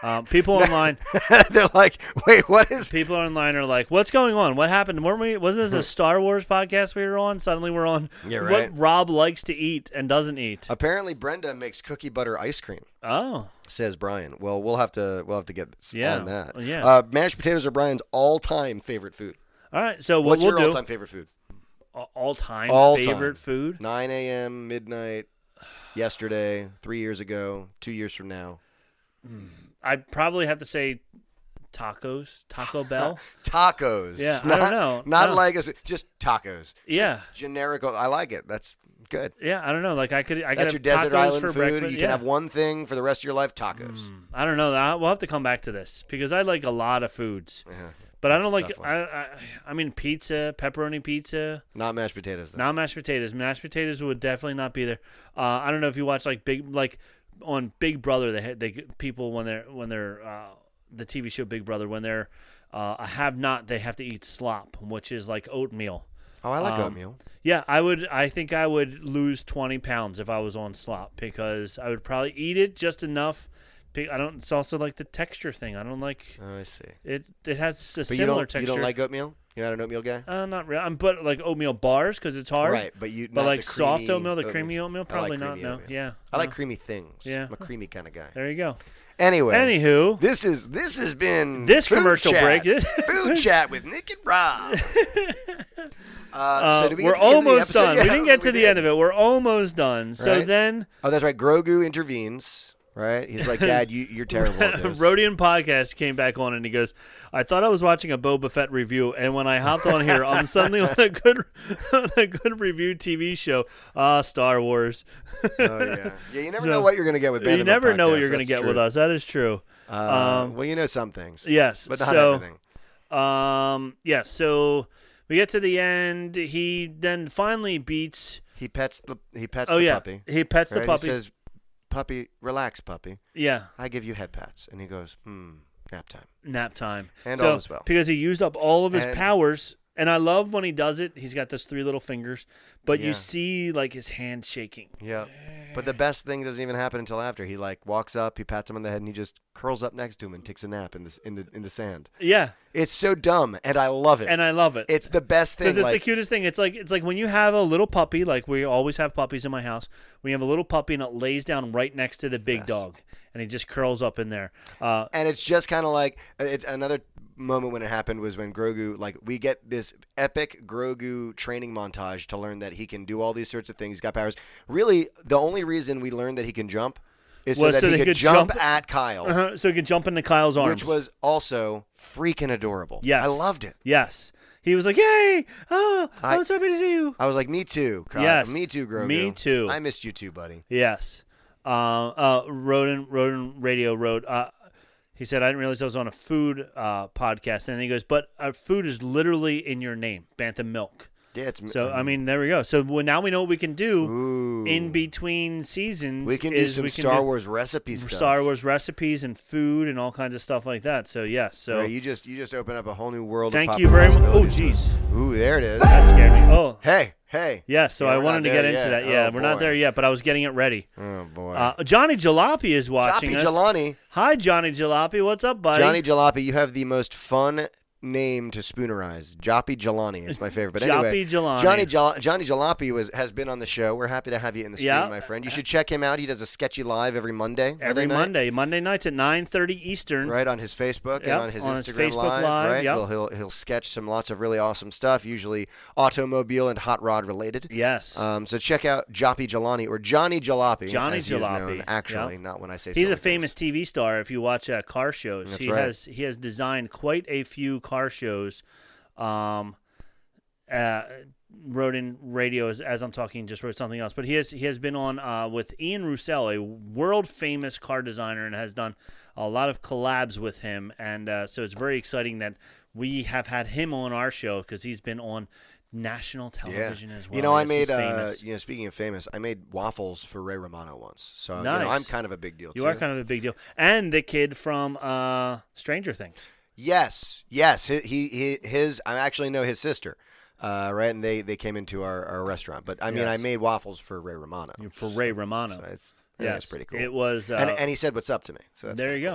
Um, people online, they're like, wait, what is? people online are like, what's going on? What happened? Weren't we? Wasn't this a Star Wars podcast we were on? Suddenly we're on Yeah, right. what Rob likes to eat and doesn't eat. Apparently, Brenda makes cookie butter ice cream. Oh, Says Brian. Well, we'll have to we'll have to get Yeah, on that. yeah. Uh, mashed potatoes are Brian's all-time favorite food. all right. So what What's we'll your do? all-time favorite food? All time All-time. favorite food. nine a.m., midnight, yesterday, three years ago, two years from now. I'd probably have to say tacos, Taco Bell. Tacos. Yeah, I not, don't know. Not No. like, a, just tacos. Yeah. Just generic. I like it. That's good. Yeah, I don't know. Like I could, I could That's have your desert tacos island for food. breakfast. You yeah. can have one thing for the rest of your life, tacos. I don't know. I- We'll have to come back to this because I like a lot of foods, Yeah. but I don't That's a like. tough I, one. I, I mean, pizza, pepperoni pizza, Not mashed potatoes, though. not mashed potatoes. Mashed potatoes would definitely not be there. Uh, I don't know if you watch like big, like on Big Brother. They had they people when they're when they're uh, the T V show Big Brother when they're uh, a have not they have to eat slop, which is like oatmeal. Oh, I like Um, oatmeal. Yeah, I would. I think I would lose twenty pounds if I was on slop because I would probably eat it just enough. Pe- I don't. It's also like the texture thing. I don't like Oh, I see. it. It has a But you similar don't, texture. you don't like oatmeal? You're not an oatmeal guy? Uh, not really. I'm but like oatmeal bars because it's hard. Right, but you But not like the soft creamy oatmeal, the oatmeal. creamy oatmeal, I like probably not. creamy No. oatmeal. Yeah. I like no. creamy things. Yeah. I'm a creamy kind of guy. There you go. Anyway. Anywho, This is this has been This food commercial chat. break. Food chat with Nick and Rob. Uh, uh, so did we we're get to the end of the almost episode? done. Yeah, we didn't get to we the did. end of it. We're almost done. So Right. then, Oh, that's right. Grogu intervenes. Right? He's like, Dad, you, you're terrible at this. Rodian Podcast came back on and he goes, I thought I was watching a Boba Fett review, and when I hopped on here, I'm suddenly on a good on a good review T V show. Ah, Star Wars. Oh, yeah. Yeah, you never So, know what you're going to get with You Bandit never know what Podcast. you're going to That's get with true. us. That is true. Uh, Um, well, you know some things. Yes. But not so, everything. Um, yeah, so we get to the end. He then finally beats. He pets the he pets Oh, the yeah. puppy. He pets the right? puppy. He says, "Puppy, relax, puppy. Yeah, I give you head pats." And he goes, "Hmm, nap time." nap time. And so, all is well. Because he used up all of his And- powers. And I love when he does it. He's got those three little fingers, but Yeah. you see like his hand shaking. Yeah. But the best thing doesn't even happen until after. He like walks up, he pats him on the head, and he just curls up next to him and takes a nap in this in the in the sand. Yeah, It's so dumb, and I love it. and I love it. it's the best thing. Because it's Like, the cutest thing. It's like it's like when you have a little puppy. Like we always have puppies in my house. We have a little puppy and it lays down right next to the big Yes. dog, and he just curls up in there. Uh, and it's just kind of like it's another moment when it happened was when Grogu, like, we get this epic Grogu training montage to learn that he can do all these sorts of things. He's got powers. Really, the only reason we learned that he can jump is so Was that so he that could, he could jump, jump- at Kyle, uh-huh, so he could jump into Kyle's arms, which was also freaking adorable. yes, I loved it. Yes, he was like, "Yay! Oh, I- I was happy to see you." I was like, me too, Kyle. Yes. Me too, Grogu. Me too. I missed you too, buddy. Yes. Uh, uh, Rodin, Rodin Radio wrote, uh, he said, I didn't realize I was on a food uh, podcast. And he goes, but our food is literally in your name, Bantam Milk. Yeah, it's So, I mean, there we go. So well, now we know what we can do Ooh. in between seasons. we can do is some we can Star do Wars recipe stuff. Star Wars recipes and food and all kinds of stuff like that. So, yes. So, Right, you just you just open up a whole new world. thank of you very much. Oh, possibilities. jeez. Ooh, there it is. That scared me. Oh, Hey, hey. yeah. So Yeah, I we're wanted not to get there into yet. that. Yeah, Oh, we're not boy. there yet, but I was getting it ready. Oh boy. Uh, Johnny Jalopy is watching Joppy us. Jelani. Hi, Johnny Jalopy. What's up, buddy? Johnny Jalopy, you have the most fun name to spoonerize. Joppy Jelani is my favorite. But anyway, Joppy Jelani. Johnny Jal- Johnny Jalopy was has been on the show. We're happy to have you in the stream, Yeah. my friend. You should check him out. He does a sketchy live every Monday. Every night, Monday, Monday nights at nine thirty Eastern. Right on his Facebook Yep, and on his on his Instagram Facebook live, Live, right? yep. He'll, he'll he'll sketch some lots of really awesome stuff, usually automobile and hot rod related. Yes. Um, so check out Joppy Jelani or Johnny Jalopy. Johnny as he is Jalopy, known, actually, yep. not when I say He's silly a famous things. T V star. If you watch uh, car shows, That's he right. has he has designed quite a few car shows. Um, uh, wrote in radio as, as I'm talking, just wrote something else. But he has he has been on uh, with Ian Roussel, a world famous car designer, and has done a lot of collabs with him. And uh, so it's very exciting that we have had him on our show because he's been on national television as well. You know, I Yes, made, he's uh, famous. you know, speaking of famous, I made waffles for Ray Romano once. So, you Nice. know, I'm kind of a big deal, You too. are kind of a big deal. And the kid from uh, Stranger Things. Yes, yes. He, he, he his, I actually know his sister, uh, right? And they, they came into our, our restaurant. But, I mean, Yes. I made waffles for Ray Romano. For Ray Romano. So it's, yeah, Yes, it's pretty cool. It was. Uh, and, and he said what's up to me. So that's there kinda you cool. go.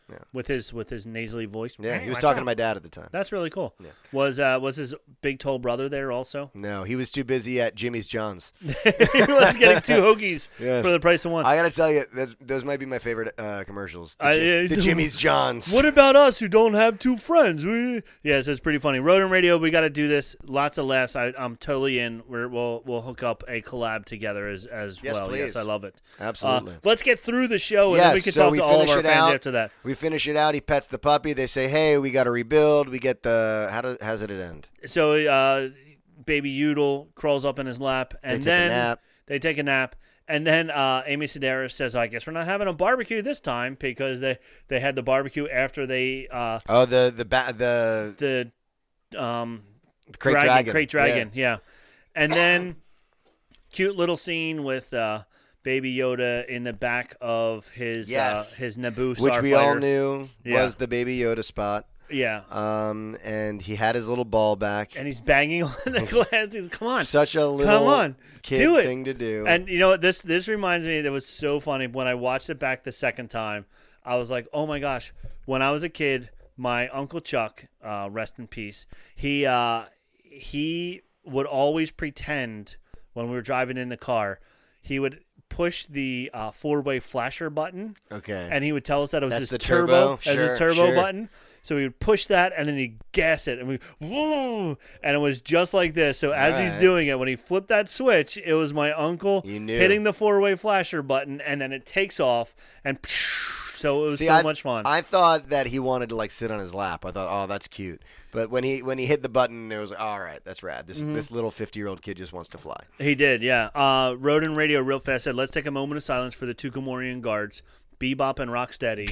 Yeah. with his with his nasally voice. Yeah, Hey, he was what's talking up? to my dad at the time. That's really cool. Yeah. Was uh, was his big tall brother there also? No, he was too busy at Jimmy's John's. He was getting two hoagies Yes. for the price of one. I gotta tell you, those, those might be my favorite uh, commercials. The, Uh, Jim- yeah, the he's- Jimmy's John's. What about us who don't have two friends? We... Yeah, so it's pretty funny. Rodent Radio, we got to do this. Lots of laughs. I, I'm totally in. We're, we'll we'll hook up a collab together as as Yes, well. please. Yes, I love it. Absolutely. Uh, let's get through the show, and Yes, then we can so talk we to all of finish our it fans out. after that. We finish it out. He pets the puppy. They say, "Hey, we got to rebuild." We get the how do how's it end? So uh, baby Udall crawls up in his lap, and take a then nap. they take a nap. And then uh, Amy Sedaris says, I guess we're not having a barbecue this time because they, they had the barbecue after they uh, Oh, the the ba- the the um, crate dragon, dragon. crate dragon, yeah. And then cute little scene with uh, Baby Yoda in the back of his Yes. uh, his Naboo starfighter. which we all knew Yeah. was the Baby Yoda spot. Yeah. Um, and he had his little ball back. And he's banging on the glass. He's, Come on. Such a little Come on. kid Do it. thing to do. And you know what? This this reminds me that was so funny. When I watched it back the second time, I was like, oh my gosh. When I was a kid, my Uncle Chuck, uh, rest in peace, he uh, he would always pretend when we were driving in the car, he would push the uh, four-way flasher button. Okay. And he would tell us that it was That's his the turbo, turbo? as Sure, his turbo sure. button. So he would push that, and then he'd gas it, and we, woo, and it was just like this. So as he's Right. doing it, when he flipped that switch, it was my uncle You knew. hitting the four-way flasher button, and then it takes off, and so it was See, so I, much fun. I thought that he wanted to like sit on his lap. I thought, oh, that's cute. But when he when he hit the button, it was like, all right, that's rad. This Mm-hmm. this little fifty year old kid just wants to fly. He did, yeah. Uh, Rodent Radio real fast said, let's take a moment of silence for the two Gamorrean guards, Bebop and Rocksteady,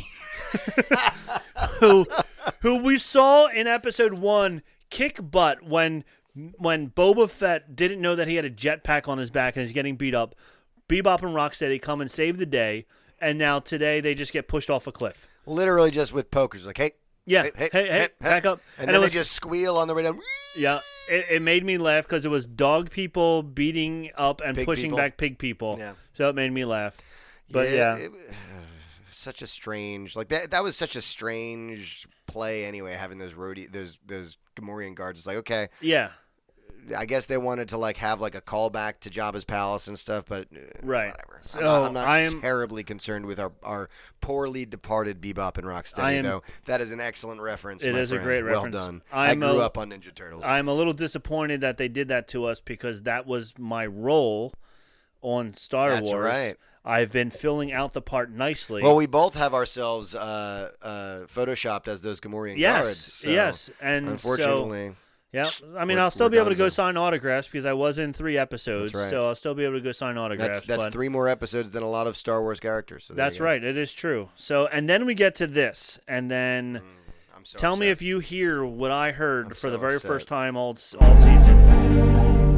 who who we saw in episode one kick butt when when Boba Fett didn't know that he had a jetpack on his back and he's getting beat up. Bebop and Rocksteady come and save the day, and now today they just get pushed off a cliff. Literally just with pokers, like, hey, Yeah, hey, hey, hey, back up. and, And then it they was- just squeal on the way down. Yeah, it, it made me laugh because it was dog people beating up and Pig pushing people. back pig people. Yeah. So it made me laugh. But yeah, it- such a strange like that. That was such a strange play anyway. Having those roadie, those those Gamorrean guards. It's like, okay, yeah, I guess they wanted to like have like a callback to Jabba's palace and stuff, but uh, Right. whatever. So, I'm not, I'm not I am- terribly concerned with our, our poorly departed Bebop and I Rocksteady, am- though. That is an excellent reference. It my is a friend. great well reference. done. I'm I grew a- up on Ninja Turtles. I'm a little disappointed that they did that to us because that was my role on Star That's Wars. right. I've been filling out the part nicely. well, we both have ourselves uh, uh, photoshopped as those Gamorrean yes, guards. so yes, and unfortunately, so, yeah. I mean, we're- I'll still we're be able to go donezo. sign autographs because I was in three episodes, That's right. so I'll still be able to go sign autographs. that's that's but three more episodes than a lot of Star Wars characters. So there That's you go. right. It is true. So, and then we get to this, and then I'm so tell me upset. if you hear what I heard I'm for so the very upset. first time all all season.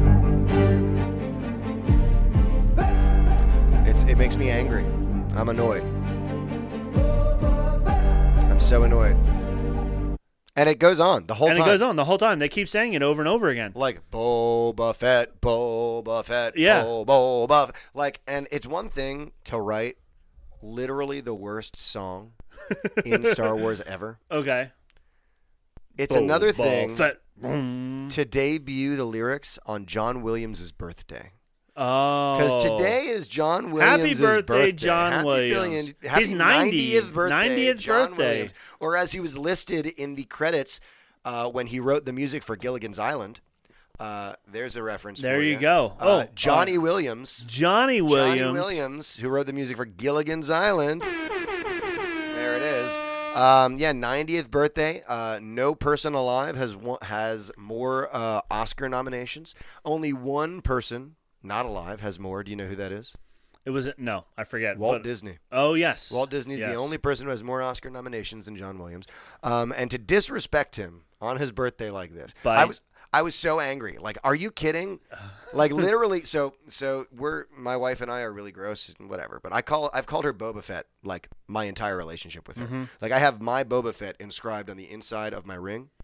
It's it makes me angry. I'm annoyed. I'm so annoyed. And it goes on the whole And time. it goes on the whole time. They keep saying it over and over again. Like Boba Fett, Boba Fett, Yeah. Bo- Boba. Fett. Like, and it's one thing to write literally the worst song in Star Wars ever. Okay. It's another Boba thing Fett. Mm. to debut the lyrics on John Williams' birthday. Oh. Because today is John Happy Williams' birthday, John happy Williams. Billion, He's happy ninety. ninetieth birthday, ninetieth John birthday. Williams. Or as he was listed in the credits uh, when he wrote the music for Gilligan's Island. Uh, there's a reference There for you you. go. Uh, Oh, Johnny uh, Williams. Johnny Williams. Johnny Williams, who wrote the music for Gilligan's Island. There it is. Um, yeah, ninetieth birthday. Uh, no person alive has one, has more uh, Oscar nominations. Only one person not alive has more. Do you know who that is? It was no, I forget. Walt but- Disney. Oh yes. Walt Disney's Yes. the only person who has more Oscar nominations than John Williams. Um, and to disrespect him on his birthday like this, By- I was I was so angry. Like, are you kidding? Like, literally. So so we're my wife and I are really gross and whatever. But I call I've called her Boba Fett like my entire relationship with her. Mm-hmm. Like, I have my Boba Fett inscribed on the inside of my ring.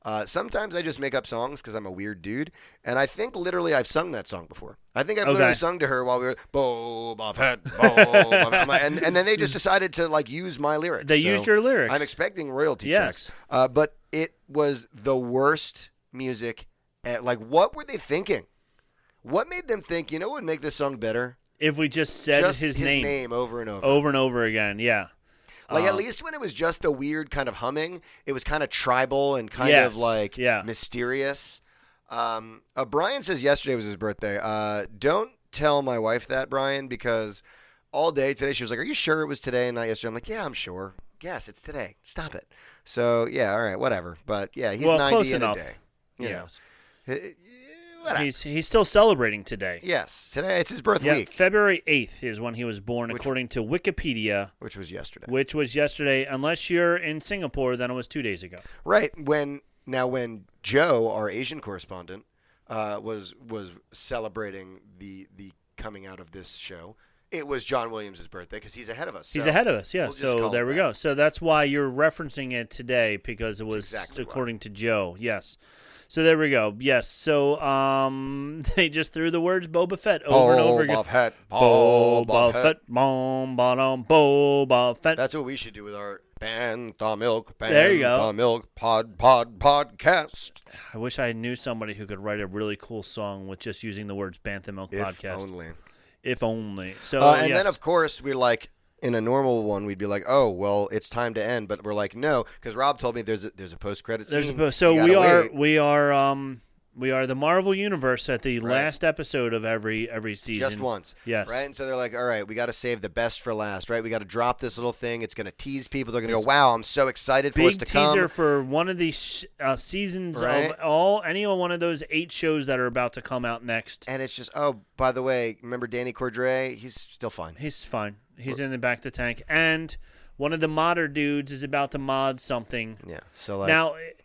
Uh, sometimes I just make up songs because I'm a weird dude, and I think literally I've sung that song before. I think I've Okay. literally sung to her while we were Boba Fett, Boba Fett. I'm like- and, and then they just decided to like use my lyrics. They So used your lyrics. I'm expecting royalty Yes. checks, uh, but it was the worst music. At, like, what were they thinking? What made them think? You know what would make this song better? If we just said Just his, his name. name over and over. over and over again, yeah. Like, at Um, least when it was just the weird kind of humming, it was kind of tribal and kind Yes, of like yeah. mysterious. Um, uh, Brian says yesterday was his birthday. Uh, don't tell my wife that, Brian, because all day today she was like, "Are you sure it was today and not yesterday?" I'm like, "Yeah, I'm sure. Yes, it's today. Stop it." So yeah, all right, whatever. But yeah, he's Well, ninety close in enough. a day. You Yes. know. Eh, whatever. He's he's still celebrating today. Yes, today it's his birth Yeah, week, February eighth is when he was born, Which- according to Wikipedia, which was yesterday. which was yesterday. Unless you're in Singapore, then it was two days ago. Right. When now when Joe, our Asian correspondent, uh, was was celebrating the the coming out of this show, it was John Williams' birthday because he's ahead of us. He's So ahead of us, yeah. we'll just so call there it we that. go. So that's why you're referencing it today, because it was exactly why. according to Joe. Yes. So there we go. Yes. So um, they just threw the words Boba Fett over and over again. Boba Fett, Boba Boba Fett, Fett. bom, ba-dum, Boba Fett. That's what we should do with our Bantha Milk, Bantha There you go. Milk Pod Pod Podcast. I wish I knew somebody who could write a really cool song with just using the words Bantha Milk If Podcast. only. If only. So Uh, and yes. then, of course, we're like, in a normal one, we'd be like, oh, well, it's time to end. But we're like, no, because Rob told me there's a, there's a post-credit There's scene. a, so You we gotta are wait. we are um we are the Marvel Universe at the Right. last episode of every every season. Just once. Yes. Right? And so they're like, all right, we got to save the best for last, right? We got to drop this little thing. It's going to tease people. They're going to go, wow, I'm so excited for us Big to teaser come. for one of these sh- uh, seasons Right. of all any one of those eight shows that are about to come out next. And it's just, oh, by the way, remember Danny Cordray? He's still fine. He's fine. He's in the back of the tank. And one of the modder dudes is about to mod something. Yeah. So, like, Now, it,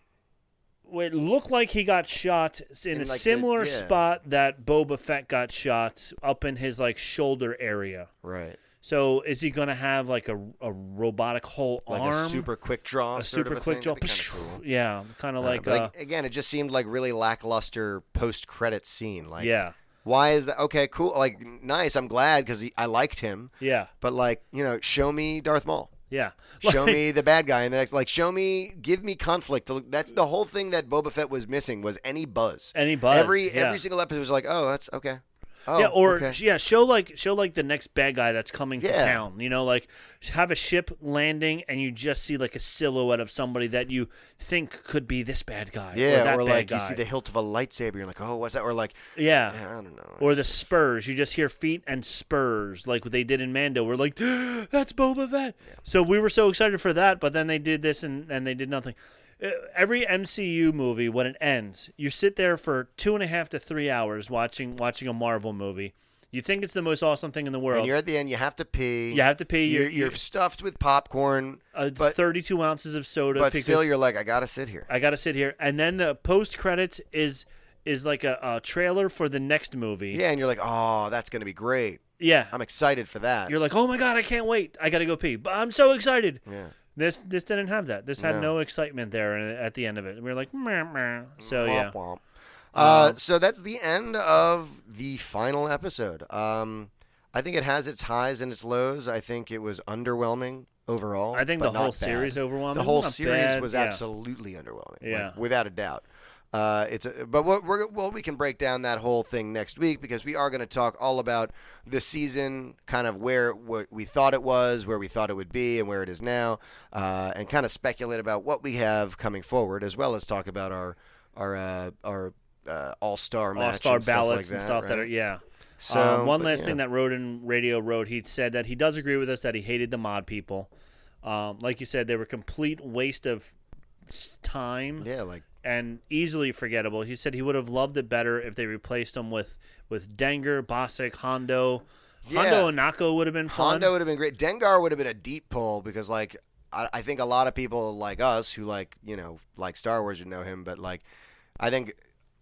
it looked like he got shot in, In, a like, the- similar yeah. spot that Boba Fett got shot, up in his like shoulder area. right. So is he going to have like a, a robotic whole Like arm? a super quick draw. A sort super of a quick thing. draw. That'd be kinda cool. Yeah, kind of Uh, like but uh, ag- again, it just seemed like really lackluster post-credit scene. Like, yeah, why is that? Okay, cool. Like, nice. I'm glad because I liked him. yeah, But like, you know, show me Darth Maul. yeah. Show Like- me the bad guy in the next. Like, show me, give me conflict. To look- That's the whole thing that Boba Fett was missing was any buzz. Any buzz, Every yeah. every single episode was like, oh, that's okay. Oh, yeah, or okay. yeah, show like show like the next bad guy that's coming to Yeah. town. You know, like have a ship landing and you just see like a silhouette of somebody that you think could be this bad guy. or, yeah, that or, bad like guy. you see the hilt of a lightsaber. You're like, oh, what's that? Or like, yeah. I don't know. Or the spurs. You just hear feet and spurs, like what they did in Mando. We're like, that's Boba Fett. So we were so excited for that, but then they did this and, and they did nothing. Uh, Every M C U movie, when it ends, you sit there for two and a half to three hours watching watching a Marvel movie. You think it's the most awesome thing in the world. And you're at the end. You have to pee. You have to pee. You're, You're, you're stuffed with popcorn, uh, but thirty-two ounces of soda. but because still, you're like, I gotta sit here. I gotta sit here, and then the post credits is is like a, a trailer for the next movie. Yeah, and you're like, oh, that's gonna be great. yeah. I'm excited for that. You're like, oh my god, I can't wait. I gotta go pee, but I'm so excited. yeah. This this didn't have that. This had No. no, excitement there at the end of it. We were like, meh, meh. So yeah, Womp womp. Uh, Um, so that's the end of the final episode. Um, I think it has its highs and its lows. I think it was underwhelming overall. I think but the whole not bad. series overwhelming. The whole Not series bad, was yeah. absolutely underwhelming. like, Yeah. without a doubt. Uh, it's a, but what we're, well, we can break down that whole thing next week because we are going to talk all about the season, kind of where what we thought it was, where we thought it would be, and where it is now, uh, and kind of speculate about what we have coming forward, as well as talk about our our uh, our uh, all star match, all star and stuff ballots like and that, stuff that right? are yeah. So um, one but, last yeah. thing that Roden Radio wrote, he said that he does agree with us that he hated the mod people. Um, like you said, they were complete waste of s- time. yeah, like. And easily forgettable. He said he would have loved it better if they replaced him with with Dengar, Bossk, Hondo. Yeah. Hondo and Nako would have been fun. Hondo would have been great. Dengar would have been a deep pull because, like, I, I think a lot of people like us who like, you know, like Star Wars would know him. But like, I think,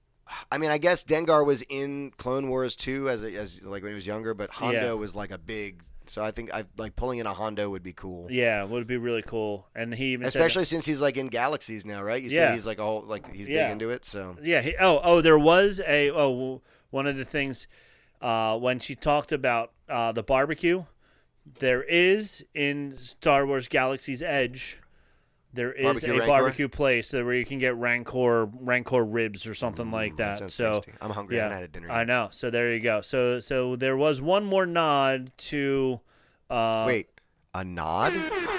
I mean, I guess Dengar was in Clone Wars too, as a, as like when he was younger. But Hondo Yeah. was like a big So I think I like pulling in a Hondo would be cool. Yeah, would be really cool. And he even especially said, since he's like in Galaxies now, right? You Yeah. said he's like all like he's Yeah. big into it. So yeah. He, oh, oh, there was a oh one of the things uh, when she talked about uh, the barbecue. There is in Star Wars Galaxy's Edge. There is Barbecue a Rancor? barbecue place that where you can get Rancor Rancor ribs or something like that. sounds so tasty. I'm hungry. I Yeah, haven't had a dinner I yet. know. So there you go. So so there was one more nod to. Uh, wait, a nod?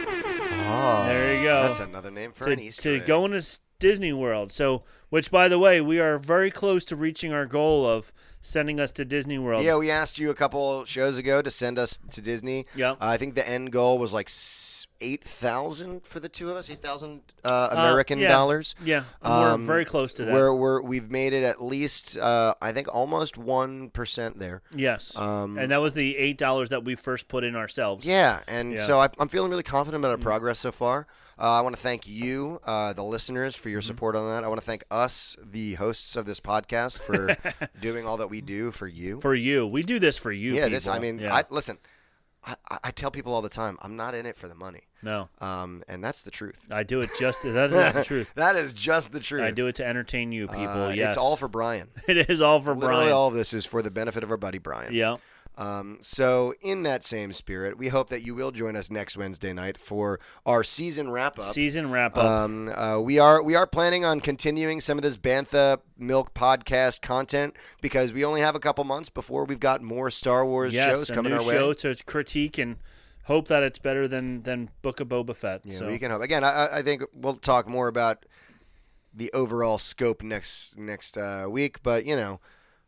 Oh, There you go. That's another name for to, an Easter to egg. go into S- Disney World. So, which by the way, we are very close to reaching our goal of sending us to Disney World. Yeah, we asked you a couple shows ago to send us to Disney. Yep. Uh, I think the end goal was like s- eight thousand for the two of us, eight thousand uh, American yeah. dollars. Yeah, Um, we're very close to that. We're, we're, we've made it at least, uh, I think, almost one percent there. yes, Um, and that was the eight dollars that we first put in ourselves. Yeah, and Yeah. Mm. so I, I'm feeling really confident about our progress so far. Uh, I want to thank you, uh, the listeners, for your Mm-hmm. support on that. I want to thank us, the hosts of this podcast, for doing all that we do for you. For you, we do this for you. yeah, people. this. I mean, Yeah. I, listen. I, I tell people all the time, I'm not in it for the money, no, um, and that's the truth. I do it just. That is the truth. That is just the truth. I do it to entertain you, people. Uh, yes, It's all for Brian. it is all for Literally, Brian. all of this is for the benefit of our buddy Brian. Yeah. Um, so, in that same spirit, we hope that you will join us next Wednesday night for our season wrap up. Season wrap up. Um, uh, we are we are planning on continuing some of this Bantha Milk podcast content because we only have a couple months before we've got more Star Wars yes, shows a coming new our way. show to critique and hope that it's better than than Book of Boba Fett. Yeah, so. we can hope. Again, I, I think we'll talk more about the overall scope next next uh, week, but you know.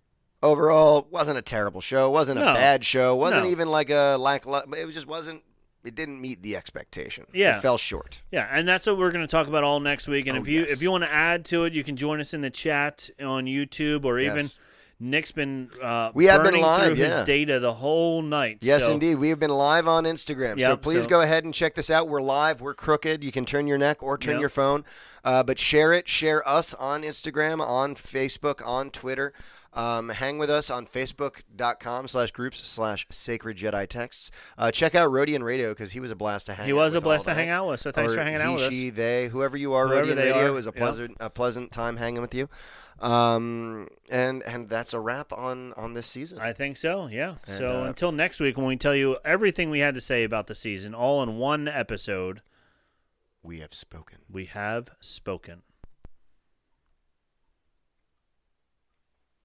Overall, wasn't a terrible show. Wasn't a No. bad show. Wasn't No. even like a lack. It just wasn't. It didn't meet the expectation. Yeah. It fell short. Yeah, and that's what we're going to talk about all next week. And Oh, if you yes. if you want to add to it, you can join us in the chat on YouTube, or even Yes. Nick's been uh, We have been burning live, through yeah. his data the whole night. Yes, so, indeed. We have been live on Instagram. so Yep, please so- go ahead and check this out. We're live. We're crooked. You can turn your neck or turn Yep. your phone. Uh, but share it. Share us on Instagram, on Facebook, on Twitter. Um, hang with us on Facebook.com slash groups slash Sacred Jedi Texts. Uh, check out Rodian Radio because he was a blast to hang He out was with a blast all to hang night. out with, so thanks Or for hanging he, out with us. she, they, whoever you are, Whoever Rodian they Radio are, is a yep. pleasant, a pleasant time hanging with you. Um, and and that's a wrap on, on this season. I think so, yeah. And, so uh, until next week when we tell you everything we had to say about the season, all in one episode, We have spoken. we have spoken.